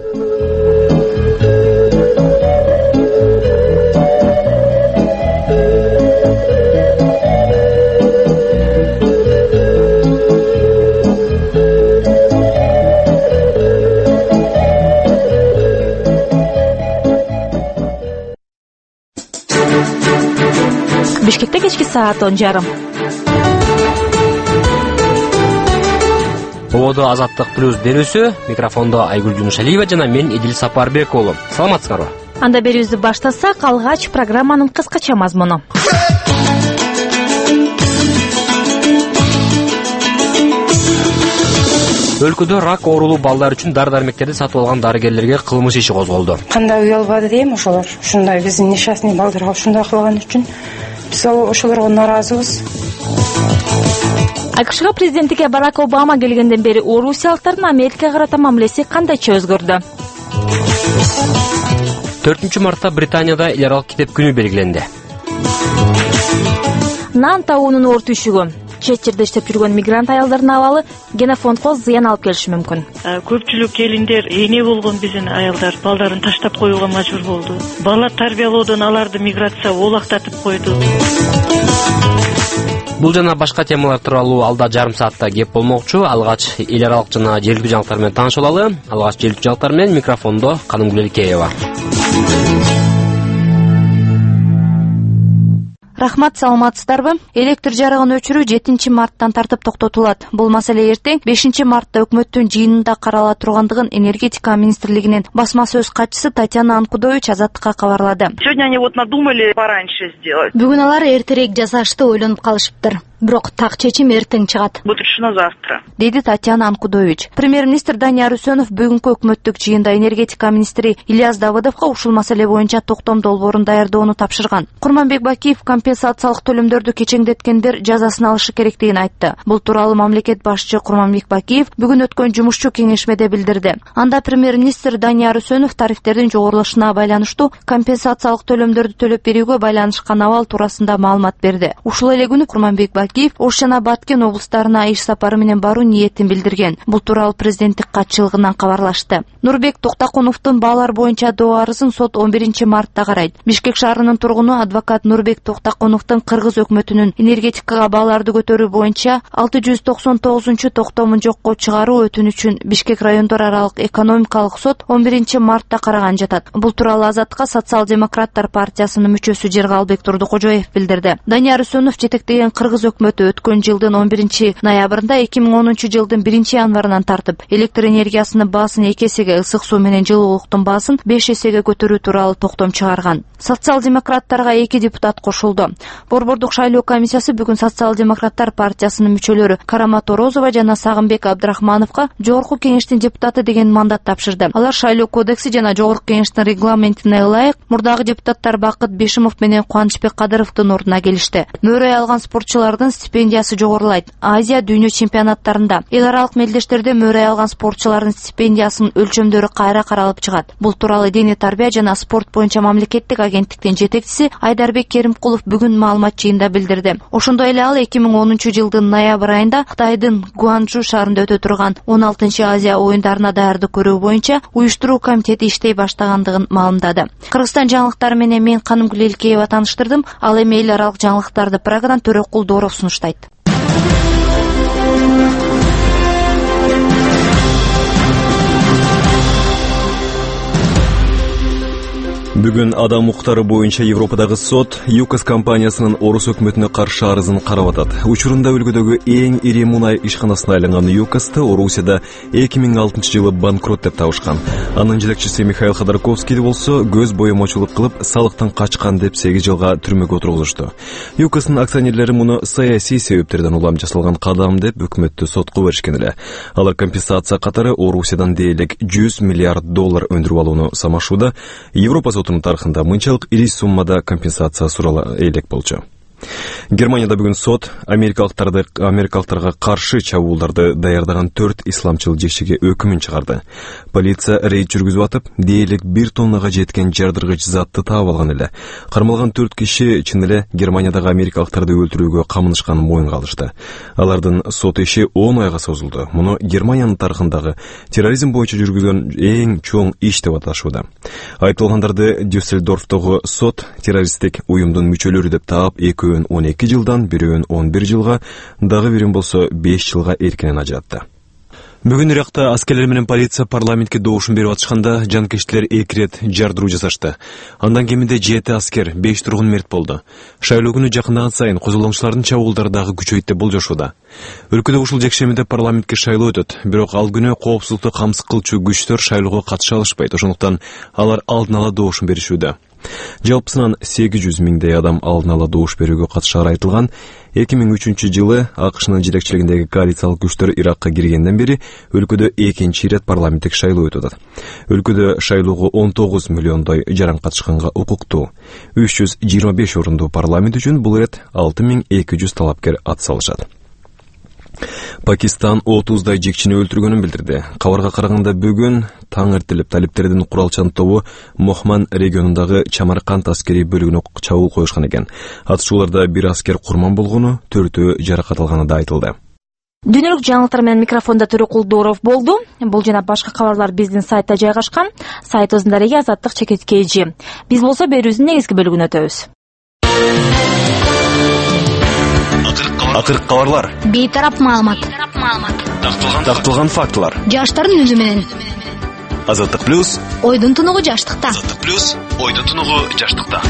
S2: Бишкекте кечки саат он жарым.
S6: Ободо Азаттык плюс берүүсү, микрофондо Айгүл Жунушалиева жана мен Эдил Сапарбек уулу. Саламатсыңарбы?
S2: Анда берүүбүздү баштасак, алгач программанын кыскача мазмуну.
S6: Өлкөдө рак оорулуу балдар үчүн дары-дармектерди сатып алган дарыгерлерге кылмыш иши козголду.
S7: Кандай уялбады дейм, ошолор ушундай биздин несчастный балдарга ушундай кылган үчүн биз ошолорго нааразыбыз.
S2: АКШга президенттикке Барак Обама келгенден бери орусиялыктардын Америкага карата мамилеси кандайча өзгөрдү?
S6: төртүнчү мартта Британияда эл аралык китеп күнү белгиленди.
S2: Нан табуунун оор түйшүгү. Чет жерде иштеп жүргөн мигрант аялдардын абалы генофондго зыян алып келиши мүмкүн.
S9: Көпчүлүк келиндер эне болгон биздин аялдар балдарын таштап коюуга мажбур болду. Бала тарбиялоодон аларды миграция олактатып койду.
S6: Бул жана башка темалар тууралуу алда жарым саатта кеп болмокчу. Алгач эл аралык жана жергиликтүү жаңылыктар менен таанышып алалы. Алгач жергиликтүү жаңылыктар менен микрофондо Канымгүл Элкеева.
S5: Рахмат, саламатсыздарбы? Электр жарыгын өчүрүү жетинчи марттан тартып токтотулат. Бул маселе эртең бешинчи мартта өкмөттүн жыйынында карала тургандыгын энергетика министрлигинин басма сөз катчысы Татьяна Анкудович Азаттыкка кабарлады.
S10: Сегодня они вот надумали пораньше сделать.
S2: Бүгүн алар эртерээк жасашты ойлонуп калышыптыр. Бирок так чечим эртең чыгат.
S10: Будет решено завтра.
S5: Деди Татьяна Анкудович. Премьер-министр Данияр Үсөнов бүгүнкү өкмөттүк жыйында энергетика министри Ильяс Давыдовго ушул маселе боюнча токтом долбоорун даярдоону тапшырган. Курманбек Бакиев компенсациялык төлөмдөрдү кечеңдеткендер жазасын алышы керектигин айтты. Бул тууралуу мамлекет башчы Курманбек Бакиев бүгүн өткөн жумушчу кеңешмеде билдирди. Анда премьер-министр Данияр Үсөнов тарифтердин жогорулушуна байланыштуу компенсациялык төлөмдөрдү төлөп берүүгө байланышкан абал туурасында маалымат берди. Ушул эле күнү Курманбек Бакиев Ош жана Баткен облустарына иш сапары менен баруу ниетин билдирген. Бул тууралуу президенттик катчылыгынан кабарлашты. Нурбек Токтакуновдун баалар боюнча доо арызын сот он биринчи мартта карайт. Бишкек шаарынын тургуну адвокат Нурбек Токтакуновдун кыргыз өкмөтүнүн энергетикага бааларды көтөрүү боюнча алты жүз токсон тогузунчу токтомун жокко чыгаруу өтүнүчүн Бишкек райондор аралык экономикалык сот он биринчи мартта караган жатат. Бул тууралуу Азаттыкка социал-демократтар партиясынын мүчөсү Жергалбек Турдукожоев билдирди. Данияр Үсөнов жетектеген кыргыз өкмөтү өткөн жылдын он биринчи ноябрында эки миң онунчу жылдын биринчи январынан тартып электр энергиясынын баасын эки эсеге, ысык суу менен жылуулуктун баасын беш эсеге көтөрүү тууралуу токтом чыгарган. Социал-демократтарга эки депутат кошулду. Борбордук шайлоо комиссиясы бүгүн социал-демократтар партиясынын мүчөлөрү Карамат Орозова жана Сагынбек Абдрахмановго жогорку кеңештин депутаты деген мандат тапшырды. Алар шайлоо кодекси жана жогорку кеңештин регламентине ылайык мурдагы депутаттар Бакыт Бешимов менен Кубанычбек Кадыровдун ордуна келишти. Мөрөй алган спортчулардын стипендиясы жогорулайт. Азия дүйнө чемпионаттарында эл аралык мелдештерде мөрөй алган спортчулардын стипендиясынын өлчөмдөрү кайра каралып чыгат. Бул тууралуу дене тарбия жана спорт боюнча мамлекеттик агенттиктин жетекчиси Айдарбек Керимкулов бүгүн маалымат жыйында билдирди. Ошондой эле ал эки миң онунчу жылдын ноябрь айында Кытайдын Гуанчжу шаарында өтө турган он алтынчы Азия оюндарына даярдык көрүү боюнча уюштуруу комитети иштей баштагандыгын маалымдады. Кыргызстан жаңылыктары менен мен Канымгүл Элкеева тааныштырдым. Ал эми эл аралык жаңылыктарды Прагадан Төрөкулдууров сунуштайт.
S1: Бүгүн адам укуктары боюнча Европадагы сот ЮКОС компаниясынын Орус өкмөтүнө каршы арызын карап атат. Учурунда өлкөдөгү эң ири мунай ишканасына айланган ЮКОСты Орусияда эки миң алтынчы жылы банкрот деп табышкан. Анын жетекчиси Михаил Ходорковский болсо көз боемочулук кылып, салыктан качкан деп сегиз жылга түрмөгө отургузушту. ЮКОСтун акционерлери муну саясий себептерден улам жасалган кадам деп өкмөттү сотко беришкен эле. Алар компенсация катары Орусиядан дээрлик жүз миллиард доллар өндүрүп алууну самашууда. Европа сотунун тарыхында мынчалык ири суммада компенсация сурала элек болчу. Германияда бүгүн сот америкалыктарды америкалыктарга каршы чабуулдарды даярдаган төрт исламчыл жекчеге өкүмүн чыгарды. Полиция рейд жүргүзүп атып, дээрлик бир тоннага жеткен жардыргыч затты таап алган эле. Кармалган төрт киши чын эле Германиядагы америкалыктарды өлтүрүүгө камынышканын моюнга алышты. Алардын сот иши он айга созулду. Муну Германиянын тарыхындагы терроризм боюнча жүргүзгөн эң чоң иш деп аташууда. Айтылгандарды Дюссельдорфтогу сот террористтик уюмдун мүчөлөрү деп таап, экөөнүн он эки жылдан, бирөөнүн он бир жылга, дагы бирин болсо беш жылга эркинен ажыратты. Бүгүн Иракта аскерлер менен полиция парламентке добушун берип атышканда жанкечтилер эки рет жардыруу жасашты. Андан кеминде жети аскер, беш тургун мерт болду. Шайлоо күнү жакындаган сайын козголоңчулардын чабуулдары дагы күчөйт деп болжошууда. Өлкөдө ушул жекшемиде парламентке шайлоо өтөт, бирок ал күнү коопсуздукту камсыз кылчу күчтөр шайлоого катыша алышпайт. Ошондуктан алар алдын ала добушун беришүүдө. Жалпысынан сегиз жүз миңдей адам алдын ала добуш берүүгө катышары айтылган. эки миң үчүнчү жылы АКШнын жетекчилигиндеги коалициялык күчтөр Иракка киргенден бери өлкөдө экинчи ирет парламенттик шайлоо өтүп атат. Өлкөдө шайлоого он тогуз миллиондой жаран катышканга укуктуу. үч жүз жыйырма беш орундуу парламент үчүн бул ирет алты миң эки жүз талапкер ат салышат. Пакистан отуздай жекчини өлтүргөнүн билдирди. Кабарга караганда бүгүн таң эртелеп талиптердин куралчан тобу Мохман регионундагы Чамарканд аскери бөлүгүнө чабуул коюшкан экен. Атышууларда бир аскер курман болгону, төртөө жаракат алганы да айтылды.
S2: Дүйнөлүк жаңылыктар менен микрофондо Төрөкул Дооров болду. Бул жана башка кабарлар биздин сайтта жайгашкан. Сайтыбыздын дареги Азаттык чекит kg. Биз болсо берүүбүздүн негизги бөлүгүнө өтөбүз.
S1: Акыркы кабарлар.
S3: Бейтарап маалымат.
S1: Такталган фактылар.
S3: Жаштардын үнү менен.
S1: Азаттык плюс.
S3: Ойдун тунугу жаштыкта.
S1: Азаттык плюс. Ойдун тунугу жаштыкта.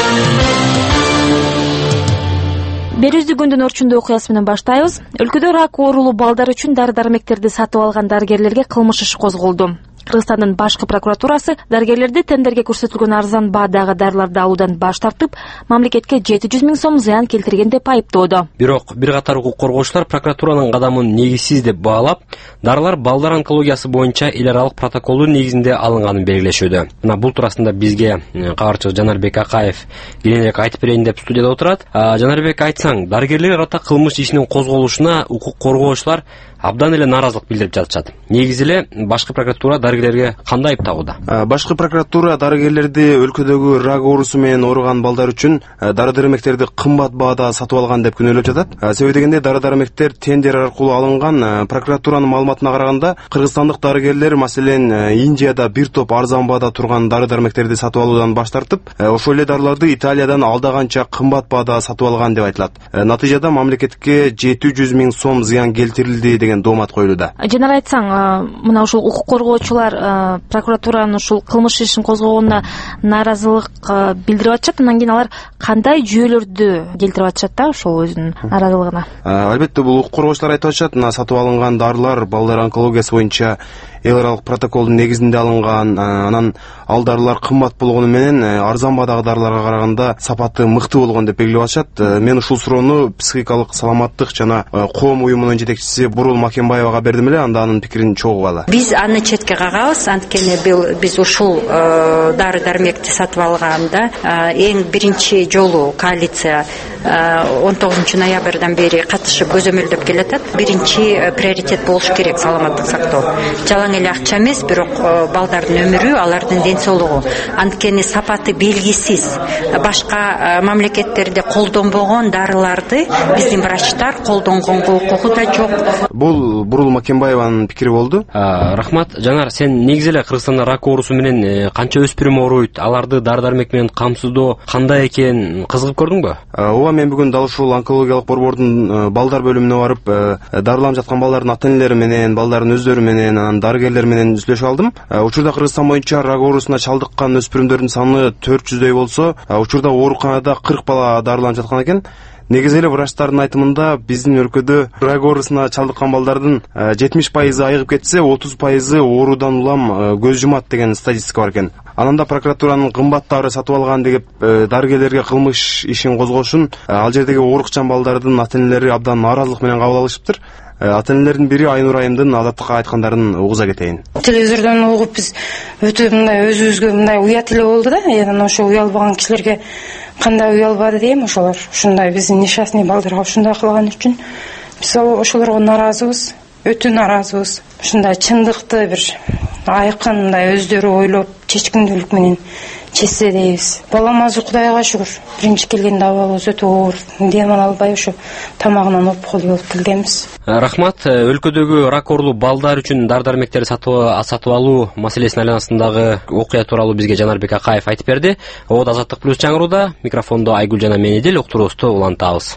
S2: Берүүбүздү күндүн орчундуу окуясы менен баштайбыз. Өлкөдө рак оорулуу балдар үчүн дары-дармектерди сатып алган дарыгерлерге кылмыш иши козголду. Кыргызстандын башкы прокуратурасы дарыгерлерди тендерге көрсөтүлгөн арзан баадагы дарыларды алуудан баш тартып, мамлекетке жети жүз миң сом зыян келтирген деп айыптоодо.
S6: Бирок бир катар укук коргоочулар прокуратуранын кадамын негизсиз деп баалап, дарылар балдар онкологиясы боюнча эл аралык протоколдун негизинде алынганын белгилешүүдө. Мына бул туурасында бизге кабарчы Жанарбек Акаев кененирээк айтып берейин деп студияда отурат. Жанарбек, айтсаң, дарыгерлер карата кылмыш ишинин козголушуна укук коргоочулар абдан эле нааразылык билдирип жатышат. Негизи эле башкы прокуратура дарыгерлерге кандай айып тагууда?
S4: Башкы прокуратура дарыгерлерди өлкөдөгү рак оорусу менен ооруган балдар үчүн дары-дармектерди кымбат баада сатып алган деп күнөөлөп жатат. Себеби дегенде дары-дармектер тендер аркылуу алынган. Прокуратуранын маалыматына караганда, кыргызстандык дарыгерлер, маселен, Индияда бир топ арзан баада турган дары-дармектерди сатып алуудан баш тартып, ошол эле дарыларды Италиядан алдаганча кымбат баада сатып алган деп айтылат. Натыйжада мамлекетке жети жүз миң сом зыян келтирилди деген доомат коюлууда.
S2: Жанар, айтсаң, мына ушул укук коргоочулар прокуратуранын ушул кылмыш ишин козгогонуна нааразылык билдирип атышат. Андан кийин алар кандай жүйөлөрдү келтирип атышат да ошол өзүнүн нааразылыгына?
S4: Албетте, бул укук коргоочулар айтып атышат, мына сатып алынган дарылар балдар онкологиясы боюнча эл аралык протоколдун негизинде алынган, анан ал дарылар кымбат болгону менен арзан баадагы дарыларга караганда сапаты мыкты болгон деп белгилеп атышат. Мен ушул суроону психикалык саламаттык жана коом уюмунун жетекчиси Бурул Макенбаевага бердим эле, анда анын пикирин чогуу ала.
S11: Биз аны четке кагабыз, анткени биз ушул дары-дармекти сатып алганда эң биринчи жолу коалиция он тогузунчу ноябрдан бери катышып көзөмөлдөп келатат. Биринчи приоритет болуш керек саламаттык сактоо. Жалаң эле акча эмес, бирок балдардын өмүрү, алардын ден соолугу. Анткени сапаты белгисиз башка мамлекеттерде колдонбогон дарыларды биздин врачтар колдонгонго укугу да жок.
S4: Бул Бурул Макенбаеванын пикири болду.
S6: Рахмат. Жанар, сен негизи эле Кыргызстанда рак оорусу менен канча өспүрүм ооруйт, аларды дары-дармек менен камсыздоо кандай экен кызыгып көрдүңбү?
S4: Ооба, мен бүгүн дал ушул онкологиялык борбордун балдар бөлүмүнө барып, дарыланып жаткан балдардын ата энелери менен, балдардын өздөрү менен, анан дарыгерлер менен сүйлөшүп алдым. Учурда Кыргызстан боюнча рак оорусуна чалдыккан өспүрүмдөрдүн саны төрт жүздөй болсо, учурда ооруканада кырк бала дарыланып жаткан экен. Негизи эле врачтардын айтымында биздин өлкөдө рак оорусуна чалдыккан балдардын жетимиш пайызы айыгып кетсе, отуз пайызы оорудан улам көз жумат деген статистика бар экен. Ананда прокуратуранын кымбат дары сатып алган деп дарыгерлерге кылмыш ишин козгошун ал жердеги оорукчан балдардын ата энелери абдан нааразылык менен кабыл алышыптыр. Ата энелердин бири Айнур айымдын адаттыкка айткандарын угуза кетейин.
S7: Телевизордон угуп биз өтө мындай өзүбүзгө мындай уят эле болду да. Анан ошо уялбаган кишилерге кандай уялбады дейм, ошолор ушундай биздин несчастный балдарга ушундай кылган үчүн биз ошолорго нааразыбыз, өтө нааразыбыз. Ушундай чындыкты бир айкын мындай өздөрү ойлоп, чечкиндүүлүк менен чечсе дейбиз. Балам азыр Кудайга шүгүр. Биринчи келгенде абалыбыз өтө оор, дем ала албай ошо тамагынан опкол болуп келгенбиз.
S6: Рахмат. Өлкөдөгү рак оорулуу балдар үчүн дары-дармектерди сатып алуу маселесинин айланасындагы окуя тууралуу бизге Жанарбек Акаев айтып берди. Обод Азаттык плюс чаңырууда. Микрофондо Айгүл жана мен Эдил уктуруубузду улантабыз.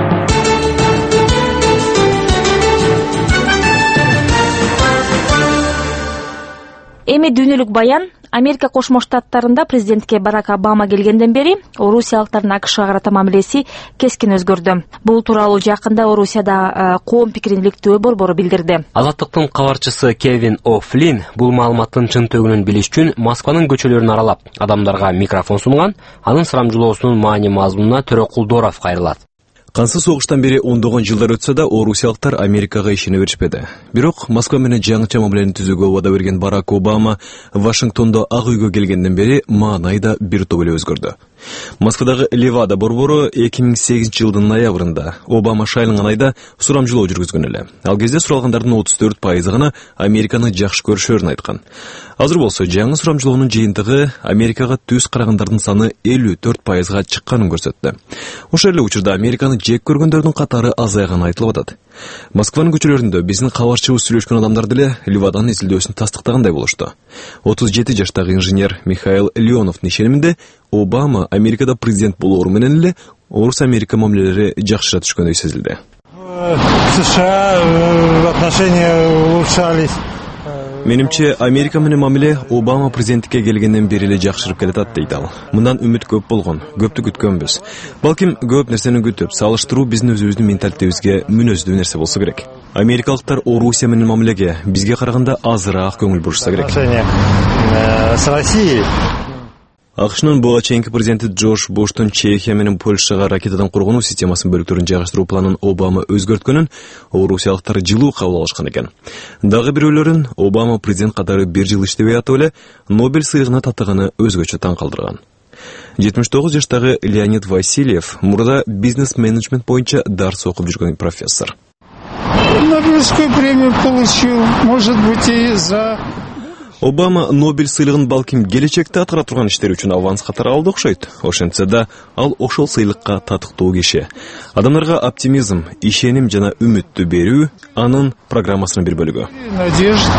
S2: Эми дүйнөлүк баян. Америка Кошмо Штаттарында президентке Барак Обама келгенден бери орусиялыктардын АКШга карата мамилеси кескин өзгөрдү. Бул тууралуу жакында Орусияда коом пикирин иликтөө борбору билдирди.
S6: Азаттыктын кабарчысы Кевин О'Флинн бул маалыматтын чын төгүнүн билиш үчүн Москванын көчөлөрүн аралап, адамдарга микрофон сунган. Анын сурамжылоосунун маани мазмунуна Төрө Кулдоров кайрылат.
S1: Кансыз согуштан бери ондогон жылдар өтсө да орусиялыктар Америкага ишене беришпеди. Бирок Москва менен жаңыча мамилени түзүүгө убада берген Барак Обама Вашингтондо Ак үйгө келгенден бери маанай да бир топ эле өзгөрдү. Москвадагы Левада борбору эки миң сегизинчи жылдын ноябрында Обама шайланган айда сурамжылоо жүргүзгөн эле. Ал кезде суралгандардын отуз төрт пайызы гана Американы жакшы көрүшөрүн айткан. Азыр болсо жаңы сурамжылоонун жыйынтыгы Америкага түз карагандардын саны элүү төрт пайызга чыкканын көрсөттү. Ошол эле учурда Американы жек көргөндөрдүн катары азайганы айтылып атат. Москванын көчөлөрүндө биздин кабарчыбыз сүйлөшкөн адамдар деле Леваданын изилдөөсүн тастыктагандай болушту. отуз жети жаштагы инженер Михаил Леоновдун ишениминде Обама Америкада президент болоору менен эле Орус-Америка мамилелери жакшыра түшкөндөй сезилди.
S23: США отношения улучшались.
S1: Менимче, Америка менен мамиле Обама президенттикке келгенден бери эле жакшырып келатат дейт ал. Мындан үмүт көп болгон, көптү күткөнбүз. Балким көп нерсени күтүп, салыштыруу биздин өзүбүздүн менталитетибизге мүнөздүү нерсе болсо керек. Америкалыктар Орусия менен мамилеге бизге караганда азыраак көңүл бурушса керек.
S23: С Россией
S1: АКШнын буга чейинки президенти Джордж Буштун Чехия менен Польшага ракетадан коргонуу системасын бөлүктөрүн жайгаштыруу планын Обама өзгөрткөнүн орусиялыктар жылуу кабыл алышкан экен. Дагы бирөөлөрүн Обама президент катары бир жыл иштебей атып эле Нобель сыйыгына татыганы өзгөчө таң калтырган. жетимиш тогуз жаштагы Леонид Васильев мурда бизнес-менеджмент боюнча дарс окуп жүргөн профессор.
S23: Нобелевскую премию получил, может быть, и за...
S1: Обама Нобель сыйлыгын балким келечекте аткара турган иштери үчүн аванс катары алды окшойт. Ошентсе да, ал ошол сыйлыкка татыктуу киши. Адамдарга оптимизм, ишеним жана үмүттү берүү анын программасынын бир бөлүгү.
S23: Надежда.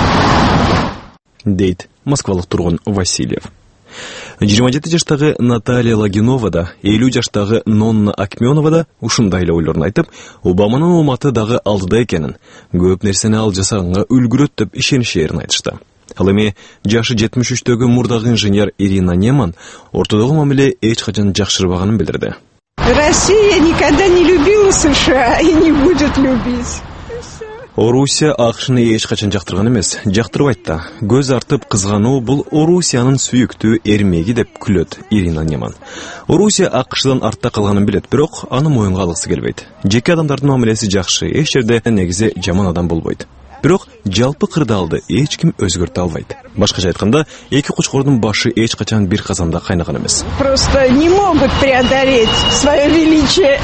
S1: Дейт москвалык тургун Васильев. жыйырма жети жаштагы Наталья Лагинова да, элүү жаштагы Нонна Акмёнова да ушундай эле ойлорун айтып, Обаманын уматы дагы алдыда экенин, көп нерсени ал жасаганга үлгүрөт деп ишенишерин айтышты. Ал эми жашы жетимиш үчтөгү мурдагы инженер Ирина Неман ортодогу мамиле эч качан жакшырбаганын билдирди.
S12: Россия никогда не любила США и не будет любить.
S1: Орусия АКШны эч качан жактырган эмес, жактырбайт да. Көз артып кызгануу бул Орусиянын сүйүктүү эрмеги деп күлөт Ирина Неман. Орусия АКШдан артта калганын билет, бирок аны моюнга алгысы келбейт. Жеке адамдардын мамилеси жакшы, эч жерде негизи жаман адам болбойт. Бирок жалпы кырдаалды эч ким өзгөртө албайт. Башкача айтканда, эки кучкордун башы эч качан бир казанда кайнаган эмес.
S12: Просто не могут преодолеть свое величие.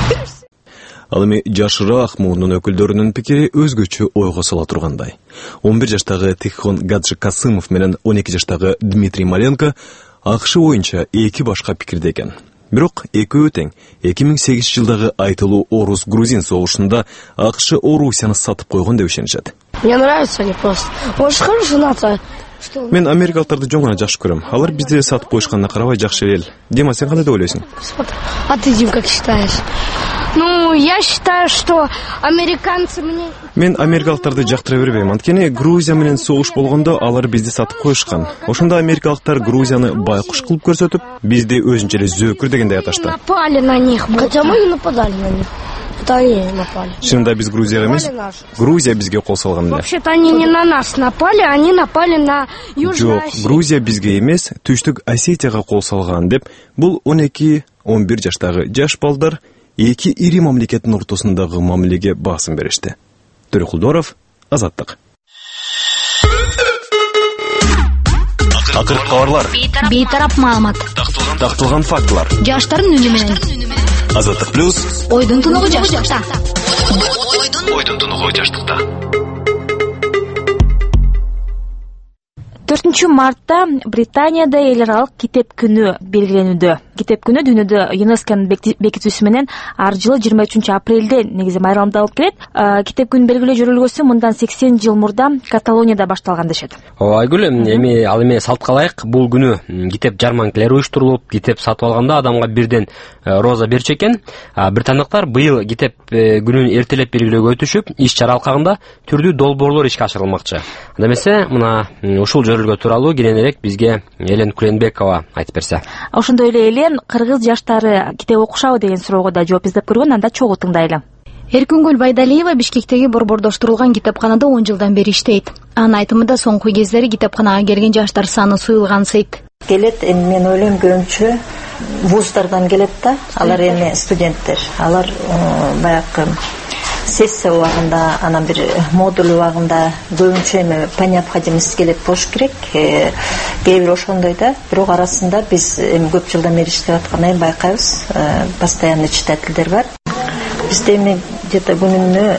S1: Ал эми жашыраак муунун өкүлдөрүнүн пикири өзгөчө ойго сала тургандай. он бир жаштагы Тихон Гаджи Касымов менен он эки жаштагы Дмитрий Маленко АКШ боюнча эки башка пикирде экен. Бирок экөө тең. эки миң сегизинчи жылдагы айтылуу орус-грузин согушунда АКШ Орусияны сатып койгон деп ишенишет.
S13: Мне нравятся они просто. Очень хорошо надо.
S1: Мен америкалыктарды жөн гана жакшы көрөм. Алар бизди сатып коюшканына карабай жакшы эл. Дима, сен кандай деп ойлойсуң?
S13: А ты, Дим, как считаешь? Ну, я считаю, что американцы мне...
S1: Мен америкалыктарды жактыра бербейм. Анткени Грузия менен согуш болгондо алар бизди сатып коюшкан. Ошондо америкалыктар Грузияны байкуш кылып көрсөтүп, бизди өзүнчө эле зөөкүр дегендей аташты.
S13: Напали на них, хотя мы не нападали на них. Напали.
S1: Чынында биз Грузияга эмес, Грузия бизге кол салган эле.
S13: Вообще-то они не на нас напали, они напали на Южную
S1: Осетию. Жок, Грузия бизге эмес, Түштүк Осетияга кол салган деп, бул он эки он бир жаштагы жаш балдар эки ири мамлекеттин ортосундагы мамилеге басым беришти. Төрөкулдоров, Азаттык. Акыркы кабарлар.
S3: Бейтарап маалымат.
S1: Тактылган фактылар.
S3: Жаштардын үнү менен.
S1: Азаттык плюс.
S3: Ойдун тунугу жаштыкта.
S1: Ойдун тунугу жаштыкта.
S2: төртүнчү мартта Британияда эл аралык китеп күнү белгиленүүдө. Китеп күнү дүйнөдө ЮНЕСКОнун бекитүүсү менен ар жылы жыйырма үчүнчү апрелде негизи майрамдалып келет. Китеп күнүн белгилөө жөрөлгөсү мындан сексен жыл мурда Каталонияда башталган дешет.
S6: Ооба, Айгүл, эми ал эми салтка ылайык бул күнү китеп жарманкалары уюштурулуп, китеп сатып алганда адамга бирден роза берчү экен. Британдыктар быйыл китеп күнүн эртелеп белгилөөгө өтүшүп, иш-чара алкагында түрдүү долбоорлор ишке ашырылмакчы. Анда эмесе, мына ушул жөрөлгө тууралуу кененирээк бизге Элен Куленбекова айтып берсе.
S2: Ошондой эле Элен кыргыз жаштары китеп окушабы деген суроого да жооп издеп көргөн, анда чогуу тыңдайлы.
S3: Эркүнгүл Байдалиева Бишкектеги борбордоштурулган китепканада он жылдан бери иштейт. Анын айтымында соңку кездери китепканага келген жаштар саны суюлгансыйт.
S14: Келет, эми мен ойлойм көбүнчө вуздардан келет да, алар эми студенттер. Алар баягы сессия убагында, анан бир модуль убагында көбүнчө эми по необходимости келет болуш керек. Кээ бир ошондой да, бирок арасында биз эми көп жылдан бери иштеп аткандан кийин байкайбыз, постоянный читательдер бар. Бизде эми где-то күнүнө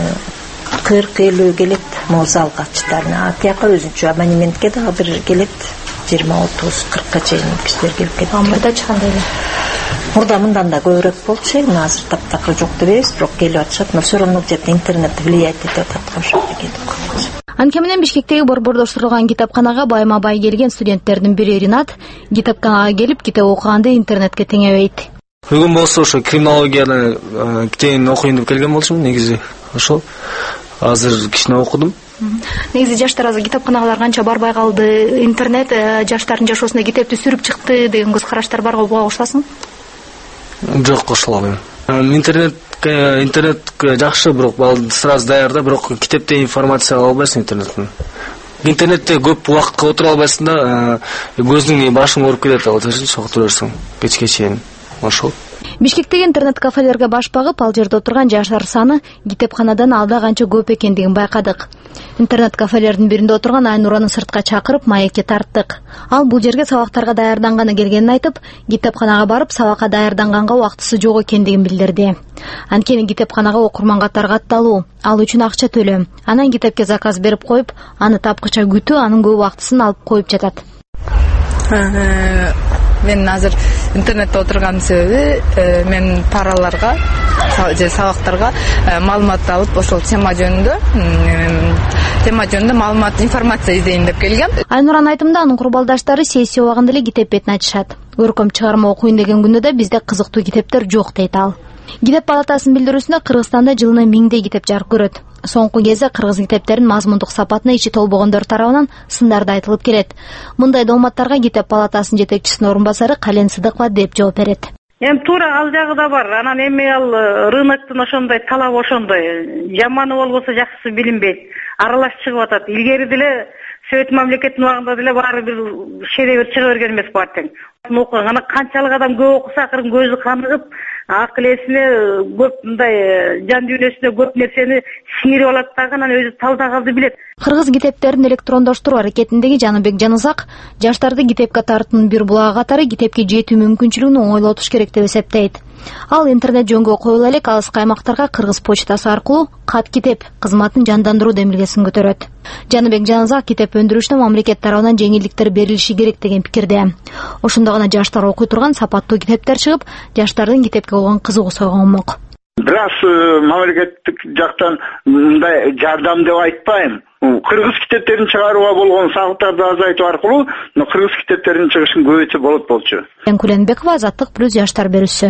S14: кырк элүү келет могу залга читарына. Тияка өзүнчө абонементке дагы бир келет жыйырма отуз кыркка чейин кишилер келип кетет.
S3: Мурда чыккандай эле.
S14: Мурда мындан да көбүрөөк болчу, эми азыр таптакыр жок дебейбиз, бирок келип атышат. Но все равно где-то интернет влияет этип атат ошол келип.
S3: Анткени менен Бишкектеги борбордоштурулган китепканага байма-бай келген студенттердин бири Ринат китепканага келип китеп окуганды интернетке теңебейт.
S15: Бүгүн болсо ошо криминологияны китебин окуйын деп келген болчумун негизи. Ошол азыр кичине окудум.
S3: Негизи жаштар азыр китепканалар канча барбай калды, интернет жаштардын жашоосуна китепти сүрүп чыкты деген көз караштар барго буга кошуласың?
S15: Жок, кошула албайм. Интернет интернет жакшы, бирок сразу даяр да, бирок китепте информация ала албайсың интернеттен. Интернетте көп убакытка отура албайсың да, көзүң башың ооруп кетет, ал жерде отура берсең кечке чейин. Ошол.
S3: Бишкектеги интернет кафелерге баш багып, ал жерде отурган жаштар саны китепканадан алда канча көп экендигин байкадык. Интернет кафелердин биринде отурган Айнураны сыртка чакырып маекке тарттык. Ал бул жерге сабактарга даярданганы келгенин айтып, китепканага барып сабакка даярданганга убактысы жок экендигин билдирди. Анткени китепканага окурман катары катталуу, ал үчүн акча төлөм. Анан китепке заказ берип коюп, аны тапкыча күтүү анын көп убактысын алып коюп жатат.
S16: Мен азыр интернетте отурган себеби мен параларга же сабактарга маалымат алып, ошол тема жөнүндө тема жөнүндө маалымат, информация издейин деп келгем.
S3: Айнуран айтымда анын курбалдаштары сессия убагында эле китеп бетин ачышат. Көркөм чыгарма окуйн деген күндө да бизде кызыктуу китептер жок дейт ал. Китеп палатасынын билдирүүсүндө Кыргызстанда жылына миңдей китеп жарык көрөт. Соңку кезде кыргыз китептеринин мазмундук сапатына ичи толбогондор тарабынан сындар айтылып келет. Мындай дооматтарга китеп палатасынын жетекчисинин орун басары Кален Сыдыкова деп жооп берет.
S10: Эми туура ал жагы да бар. Анан эми ал рыноктун ошондой талап ошондой. Жаманы болбосо жакшысы билинбейт. Аралаш чыгып атат. Илгери деле Совет мамлекетинин убагында деле баары бир шедевр чыга берген эмес баатең. Окуган канчалык адам көп окуса акырын көзү каныгып, акыл эсине көп мындай жан дүйнөсүнө көп нерсени сиңирип алат дагы, анан өзү талдагалды билет.
S3: Кыргыз китептерин электрондоштуруу аракетиндеги Жаныбек Жанызак жаштарды китепке тартуунун бир булагы катары китепке жетүү мүмкүнчүлүгүн оңойлотуш керек деп эсептейт. Ал интернет жөнгө коюла элек алыскы аймактарга Кыргыз почтасы аркылуу кат китеп кызматын жандандыруу демилгесин көтөрөт. Жаныбек Жанызак китеп өндүрүшүнө мамлекет тарабынан жеңилдиктер берилиши керек деген пикирде. Ошондо гана жаштар окуй турган сапаттуу китептер чыгып, жаштардын китепке болгон кызыгуусу койгонмок.
S8: Бир аз мамлекеттик жактан мындай жардам деп айтпайм. Кыргыз китептерин чыгарууга болгон сагыктарды азайтуу аркылуу кыргыз китептеринин чыгышын көбөйтсө болот болчу.
S3: Куленбекова, Азаттык плюс жаштар берүүсү.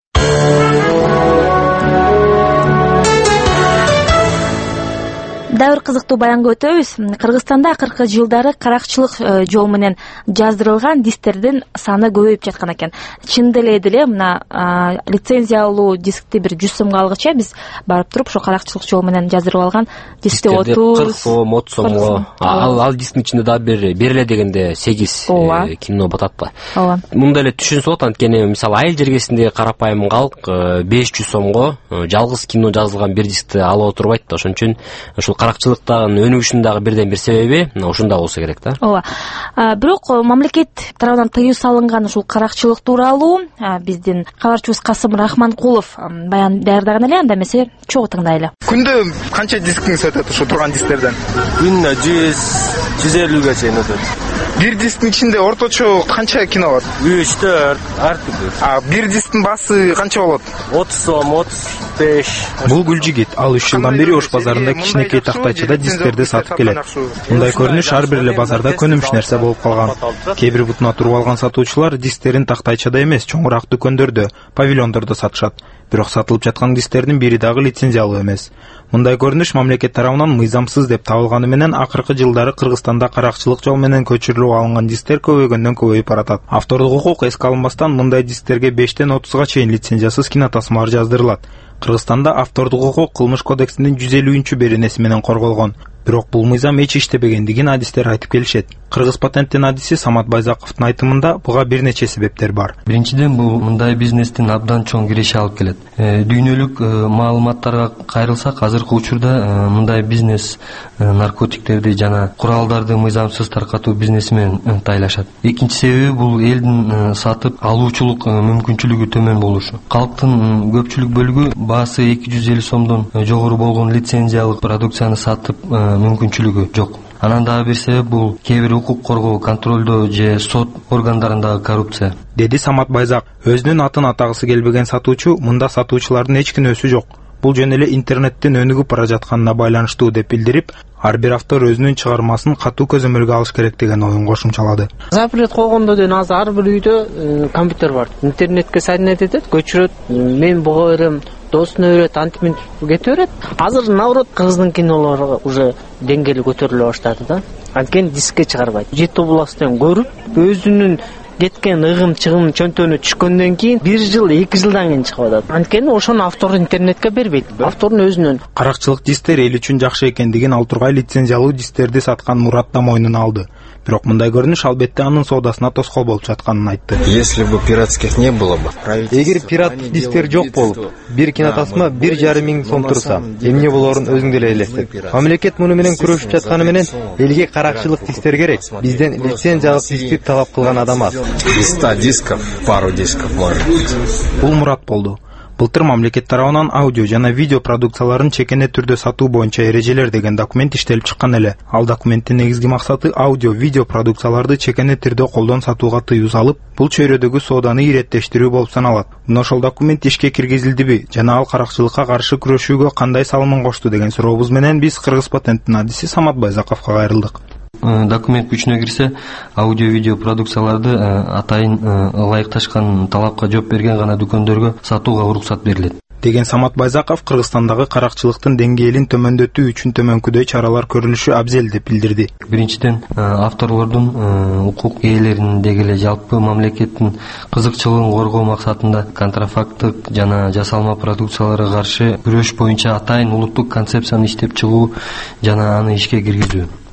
S2: Дагы бир кызыктуу баянга өтөбүз. Кыргызстанда акыркы жылдары каракчылык жол менен жаздырылган дистердин саны көбөйүп жаткан экен. Чын деле деле мына лицензия алуу дискти бир жүз сомго алгыча биз барып туруп ошо каракчылык жол менен жаздырып алган дискти отуз
S6: кырк сом, отуз сомго. Ал ал дисктин ичинде дагы бир бериле дегенде сегиз кино батат да.
S2: Ооба.
S6: Мындай эле түшүнсө болот, анткени мисалы айыл жергесиндеги карапайым калк беш жүз сомго жалгыз кино жазылган бир дискти ала отурбайт да. Ошон үчүн ушул каракчылыктагы өнүгүшүнүн дагы бирден бир себеби ушунда болсо керек да.
S2: Ооба. Бирок мамлекет тарабынан тыюу салынган ушул каракчылык тууралуу биздин кабарчыбыз Касым Рахманкулов баян даярдаган эле, анда эмесе чогуу тыңдайлы.
S17: Күндө канча дискиңиз өтөт ушу турган дисктерден?
S18: Күнүнө жүз, жүз элүүгө чейин өтөт.
S17: Бир дисктин ичинде орточо канча кино бар?
S18: үч, төрт, ар түрдүү.
S17: А бир дисктин баасы канча болот?
S18: отуз сом, отуз беш.
S17: Бул Гүлжигит, ал үч жылдан бери Ош базарында кичинекей тактайчада дисктерди сатып келет. Мындай көрүнүш ар бир эле базарда көнүмүш нерсе болуп калган. Кээ бир бутуна туруп алган сатуучулар дисктерин тактайчада эмес, чоңураак дүкөндөрдө, павильондордо сатышат. Бирок сатылып жаткан дисктердин бири дагы лицензиялуу эмес. Мындай көрүнүш мамлекет тарабынан мыйзамсыз деп табылганы менен акыркы жылдары Кыргызстанда каракчылык жол менен көчүрүлүп алынган дисктер көбөйгөндөн көбөйүп баратат. Автордук укук эске алынбастан мындай дисктерге бештен отузга чейин лицензиясыз кинотасмалар жаздырылат. Кыргызстанда автордук укук кылмыш кодексинин жүз элүүнчү беренеси менен корголгон. Бирок бул мыйзам эч иштебегендигин адистер айтып келишет. Кыргыз патенттин адиси Самат Байзаковдун айтымында буга бир нече себептер бар.
S19: Биринчиден, бул мындай бизнестин абдан чоң киреше алып келет. Дүйнөлүк маалыматтарга кайрылсак, азыркы учурда мындай бизнес наркотиктерди жана куралдарды мыйзамсыз таркатуу бизнеси менен тайлашат. Экинчи себеби, бул элдин сатып алуучулук мүмкүнчүлүгү төмөн болушу. Калктын көпчүлүк бөлүгү баасы эки жүз элүү сомдон жогору болгон лицензиялык продукцияны сатып мүмкүнчүлүгү жок. Анан дагы бир себеп, бул кээ бир укук коргоо, контролдоо же сот органдарындагы коррупция,
S17: деди Самат Байзак. Өзүнүн атын атагысы келбеген сатуучу мында сатуучулардын эч күнөөсү жок. Бул жөн эле интернеттин өнүгүп бара жатканына байланыштуу деп билдирип, ар бир автор өзүнүн чыгармасын катуу көзөмөлгө алыш керек деген оюн кошумчалады.
S20: Запрет койгондо ден азыр ар бир үйдө компьютер бар. Интернетке соединять этет, көчүрөт. Мен буга берем, досуна берет, антимин кете берет. Азыр наоборот кыргыздын кинолору уже деңгээли көтөрүлө баштады да. Анткени дискке чыгарбайт. Жети областан көрүп, өзүнүн кеткен ыгым чыгым чөнтөнү түшкөндөн кийин бир жыл, эки жылдан кийин чыгып атат. Анткени ошону автор интернетке бербейт. Автордун өзүнүн.
S17: Каракчылык дисктер эл үчүн жакшы экендигин ал тургай лицензиялуу дисктерди саткан Мурат да мойнуна алды. Бирок мындай көрүнүш албетте анын соодасына тоскоол болуп жатканын айтты.
S18: Если бы пиратских не было бы.
S21: Эгер пират дисктер жок болуп, бир кинотасма бир жарым миң сом турса, эмне болорун өзүң деле элестет. Мамлекет муну менен күрөшүп жатканы менен элге каракчылык дисктер керек. Бизден лицензиялык дискти талап кылган адам аз.
S18: Из ста дисков пару дисков может быть.
S17: Бул Мурат болду. Былтыр мамлекет тарабынан аудио жана видео продукцияларын чекене түрдө сатуу боюнча эрежелер деген документ иштелип чыккан эле. Ал документтин негизги максаты аудио видео продукцияларды чекене түрдө колдон сатууга тыюу салып, бул чөйрөдөгү сооданы иреттештирүү болуп саналат. Мына ошол документ ишке киргизилдиби жана ал каракчылыкка каршы күрөшүүгө кандай салымын кошту деген сурообуз менен биз Кыргыз патенттин адиси Самат Байзаковго кайрылдык.
S19: Документ күчүнө кирсе, аудио-видео продукцияларды атайын ылайыкташкан талапка жооп берген гана дүкөндөргө сатууга уруксат берилет
S17: деген Самат Байзаков Кыргызстандагы каракчылыктын деңгээлин төмөндөтүү үчүн төмөнкүдөй чаралар көрүлүшү абзел деп билдирди.
S19: Биринчиден, авторлордун, укук ээлеринин деги эле жалпы мамлекеттин кызыкчылыгын коргоо максатында контрафакттык жана жасалма продукцияларга каршы күрөш боюнча атайын улуттук концепцияны иштеп чыгуу жана аны ишке киргизүү.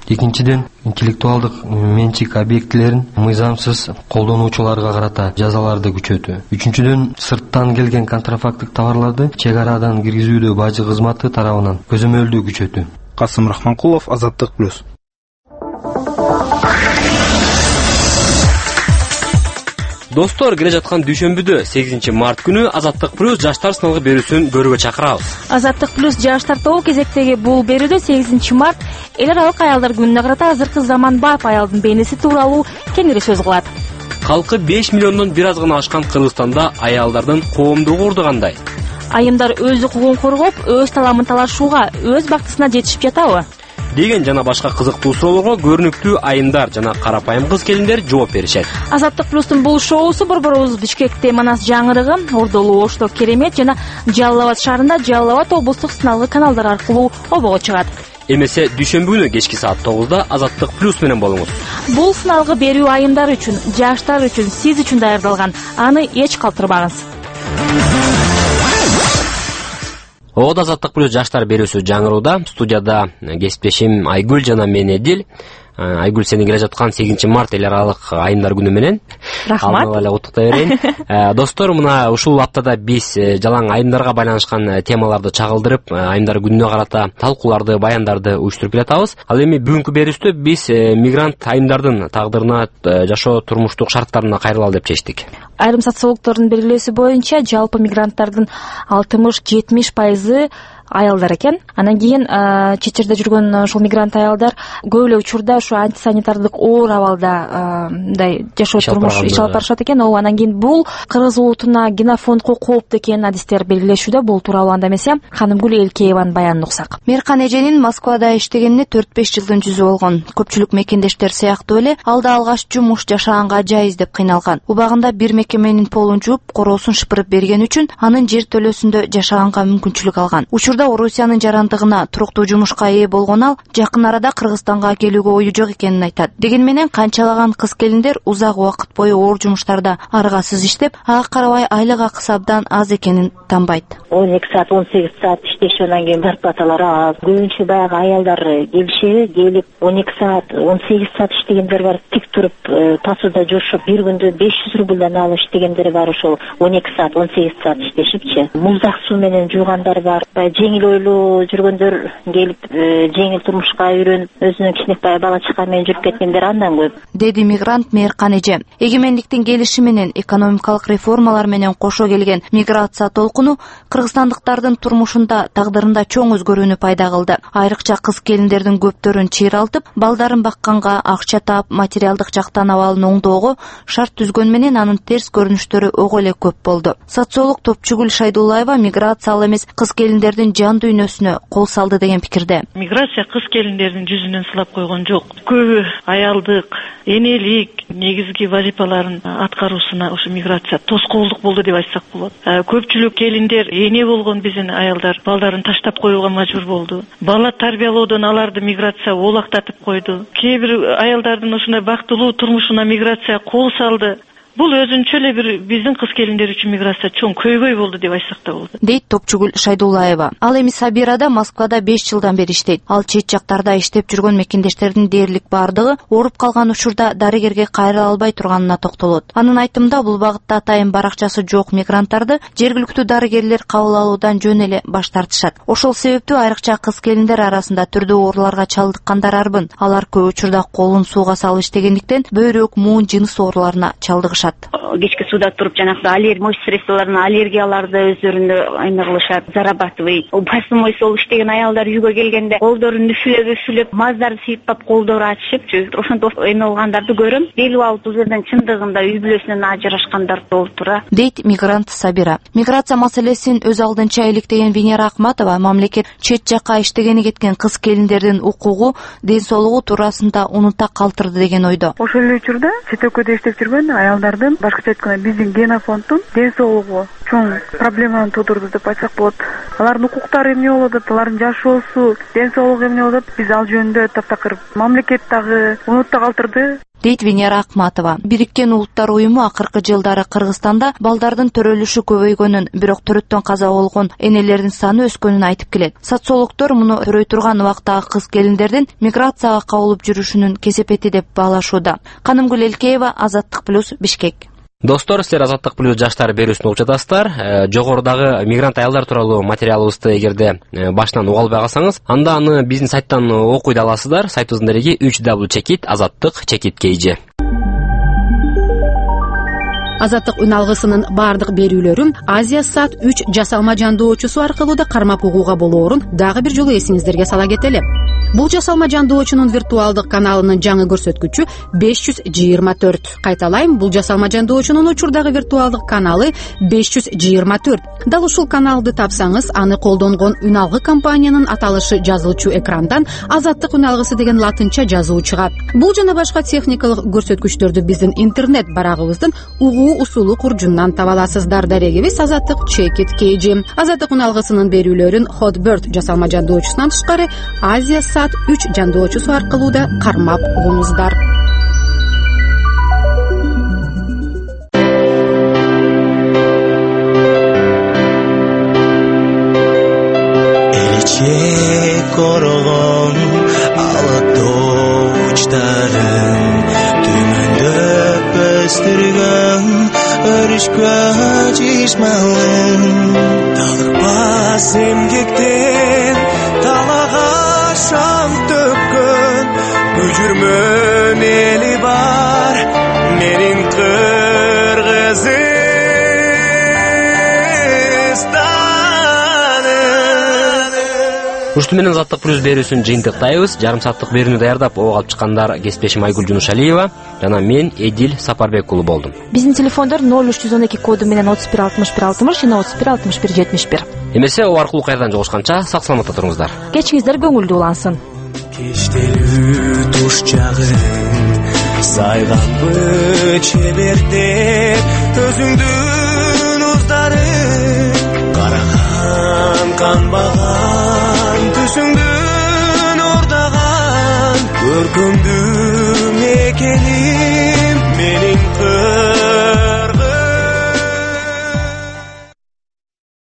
S19: Экинчиден, интеллектуалдык менчик объектилерин мыйзамсыз колдонуучуларга карата жазаларды күчөтүү. Үчүнчүдөн, сырттан келген контрафактык товарларды чек арадан киргизүүдө бажы кызматы тарабынан көзөмөлдүү күчөтүү.
S17: Касым Рахманкулов, Азаттык плюс.
S6: Достор, келе жаткан дүйшөмбүдө сегизинчи март күнү Азаттык плюс жаштар сыналгы берүүсүн көрүүгө чакырабыз.
S2: Азаттык плюс жаштар тобу кезектеги бул берүүдө сегизинчи март эл аралык аялдар күнүнө карата азыркы заманбап аялдын бейнеси тууралуу кеңири сөз кылат.
S6: Калкы беш миллиондон бир аз гана ашкан Кыргызстанда аялдардын коомдук орду кандай?
S2: Айымдар өз укугун коргоп, өз таламын талашууга, өз бактысына жетишип жатабы?
S6: Деген жана башка кызыктуу суроолорго көрүнүктүү айымдар жана карапайым кыз келиндер жооп беришет.
S2: Азаттык плюстун бул шоусу Борборубуз Бишкекте Манас жаңырыгы, Ордолуу Ошто Керемет жана Жалал Абад шаарында Жалал Абад облустук сыналгы каналдар аркылуу обого чыгат.
S6: Эмесе дүйшөмбү күнү кечки саат тогузда Азаттык плюс менен болуңуз.
S2: Бул сыналгы берүү айымдар үчүн, жаштар үчүн, сиз үчүн даярдалган. Аны эч калтырбаңыз.
S6: Ода Азаттык плюс жаштар берүүсү жаңырууда. Студияда кесиптешим Айгүл жана мен Эдил. Айгүл, сени келе жаткан сегизинчи март эл аралык айымдар күнү менен.
S2: Рахмат.
S6: Алдын ала куттуктай берейин. Достор, мына ушул аптада биз жалаң айымдарга байланышкан темаларды чагылдырып, айымдар күнүнө карата талкууларды, баяндарды уюштуруп келатабыз. Ал эми бүгүнкү берүүбүздө биз мигрант айымдардын тагдырына, жашоо турмуштук шарттарына кайрылалы деп чечтик.
S2: Айрым социологдордун белгилөөсү боюнча жалпы мигранттардын алтымыш жетимиш пайызы аялдар экен. Анан кийин чет жерде жүргөн ошол мигрант аялдар көп эле учурда ушу антисанитардык оор абалда мындай жашоо турмуш иш алып барышат экен. Ооба, анан кийин бул кыргыз улутуна генофондко кооптуу экенин адистер белгилешүүдө. Бул тууралуу анда эмесе Ханымгүл Элкееванын баянын уксак.
S3: Меркан эженин Москвада иштегенине төрт беш жылдын жүзү болгон. Көпчүлүк мекендештер сыяктуу эле ал да алгач жумуш жашаганга жайыз деп кыйналган. Убагында бир мекеменин полун жууп, короосун шыпырып берген үчүн анын жер төлөөсүндө жашаганга мүмкүнчүлүк алган. Учурда Орусиянын жарандыгына туруктуу жумушка ээ болгон ал жакын арада Кыргызстанга келүүгө ою жок экенин айтат. Деген менен канчалаган кыз келиндер узак убакыт бою оор жумуштарда аргасыз иштеп, ага карабай айлык акысы абдан аз экенин танбайт.
S5: он эки саат, он сегиз саат иштешип, анан кийин зарплаталары аз. Көбүнчө баягы аялдар келишиби, келип он эки саат, он сегиз саат иштегендер бар, тик туруп посуда жуушуп, бир күндө беш жүз рубльдан алып иштегендер бар, ошол он эки саат, он сегиз саат иштешипчи. Муздак суу менен жуугандар бар. Жеңил ойлуу жүргөндөр келип, жеңил турмушка үйрөнүп, өзүнүн кичинекей бала чака менен жүрүп кеткендер андан көп,
S3: деди мигрант Меркан эже. Эгемендиктин келиши менен экономикалык реформалар менен кошо келген миграция толкуну кыргызстандыктардын турмушунда, тагдырында чоң өзгөрүүнү пайда кылды. Айрыкча кыз келиндердин көптөрүн чыйралтып, балдарын бакканга, акча таап, материалдык жактан абалын оңдоого шарт түзгөн менен анын терс көрүнүштөрү ого эле көп болду. Социолог Топчугүл Шайдуллаева миграция ал эмес кыз келиндердин жан дүйнөсүнө кол салды деген пикирде.
S9: Миграция кыз келиндердин жүзүнөн сылап койгон жок. Көбү аялдык, энелик негизги вазифаларын аткаруусуна ушу миграция тоскоолдук болду деп айтсак болот. Көпчүлүк келиндер эне болгон биздин аялдар балдарын таштап коюуга мажбур болду. Бала тарбиялоодон аларды миграция олактатып койду. Кээ бир аялдардын ушундай бактылуу турмушуна миграция кол салды. Бул өзүнчө эле бир биздин кыз келиндер үчүн миграция чоң көйгөй болду деп айтсак да болот,
S3: дейт Топчугүл Шайдуллаева. Ал эми Сабира да Москвада беш жылдан бери иштейт. Ал чет жактарда иштеп жүргөн мекендештердин дээрлик бардыгы ооруп калган учурда дарыгерге кайрыла албай турганына токтолот. Анын айтымында бул багытта атайын баракчасы жок мигранттарды жергиликтүү дарыгерлер кабыл алуудан жөн эле баш тартышат. Ошол себептүү айрыкча кыз келиндер арасында түрдүү ооруларга чалдыккандар арбын. Алар көп учурда колун сууга салып иштегендиктен бөйрөк, муун, жыныс ооруларына чалдыгышат.
S5: Кечки суда туруп жанагы аллергия моющий средстволордун аллергияларды өздөрүндө айна кылышат, зарабатывать. Басым ойсол иштеген аялдар үйгө келгенде колдорун үфүлөп үфүлөп маздарды сыйпап колдору ачышып, ошентип эме болгондорду көрөм. Келип алып бул жерден чындыгында үй бүлөсүнөн ажырашкандар болуп тура,
S3: дейт мигрант Сабира. Миграция маселесин өз алдынча иликтеген Венера Акматова мамлекет чет жакка иштегени кеткен кыз келиндердин укугу, ден соолугу туурасында унута калтырды деген ойдо.
S22: Ошол эле учурда чет өлкөдө иштеп жүргөн аялдар башкача айтканда биздин генофонддун ден соолугу чоң проблеманы туудурду деп айтсак болот. Алардын укуктары эмне болуп атат, алардын жашоосу, ден соолугу эмне болуп атат, биз ал жөнүндө таптакыр мамлекет дагы унутта калтырды.
S4: дейт Венера Акматова. Бириккен Улуттар уюму акыркы жылдары Кыргызстанда балдардын төрөлүшү көбөйгөнүн, бирок төрөттөн каза болгон энелердин саны өскөнүн айтып келет. Социологдор муну төрөй турган убактагы кыз келиндердин миграцияга кабылып жүрүшүнүн кесепети деп баалашууда. Канымгүл Элкеева, Азаттык плюс, Бишкек.
S6: Достор, силер Азаттык плюс жаштар берүүсүн угуп жатасыздар. Жогорудагы мигрант аялдар тууралуу материалыбызды эгерде башынан уга албай калсаңыз, анда аны биздин сайттан окуй да аласыздар. Сайтыбыздын дереги үч дабл чекит азаттык чекит kg.
S7: Азаттык үн алгысынын бардык берүүлөрүн Азия сат үч жасалма жандоочусу аркылуу да кармап угууга болоорун дагы бир жолу эсиңиздерге сала кетели. Бул жасалма жандоочунун виртуалдык каналынын жаңы көрсөткүчү беш жүз жыйырма төрт. Кайталайм, бул жасалма жандоочунун учурдагы виртуалдык каналы беш жүз жыйырма төрт. Дал ушул каналды тапсаңыз, аны колдонгон үн алгы компаниянын аталышы жазылчу экрандан Азаттык үн алгысы деген латынча жазуу чыгат. Бул жана башка техникалык көрсөткүчтөрдү биздин интернет барагыбыздын угуу усулу куржундан таба аласыздар. Дарегибиз Азаттык чекит kg. Азаттык үн алгысынын берүүлөрүн Hotbird жасалма жандоочусунан тышкары Азия сат үч жандоочусу аркылуу да кармап угуңуздар.
S11: Элчек коргон алып тоочтарын түмөндөп өстүргөн өрүшкө жишмалын талыкпас эмгектен талага шам төккөн бүжүрмөн эли бар менин Кыргызстаным.
S6: Ушты менен Азаттык плюс берүүсүн жыйынтыктайбыз. Жарым сааттык берүүнү даярдап ого алып чыккандар кесиптешим Айгүл Жунушалиева жана мен Эдил Сапарбек уулу болдум.
S2: Биздин телефондор ноль үч жүз он эки коду менен отуз бир алтымыш бир алтымыш жана отуз бир алтымыш бир жетимиш бир.
S6: Эмесе о аркылуу кайрадан жолугушканча сак саламатта туруңуздар.
S2: Кечиңиздер көңүлдүү улансын.
S11: Кештелүү туш жагын сайгапы чебертеп өзүңдүн уздары караган канбаган түсүңдүн ордаган көркөмдүү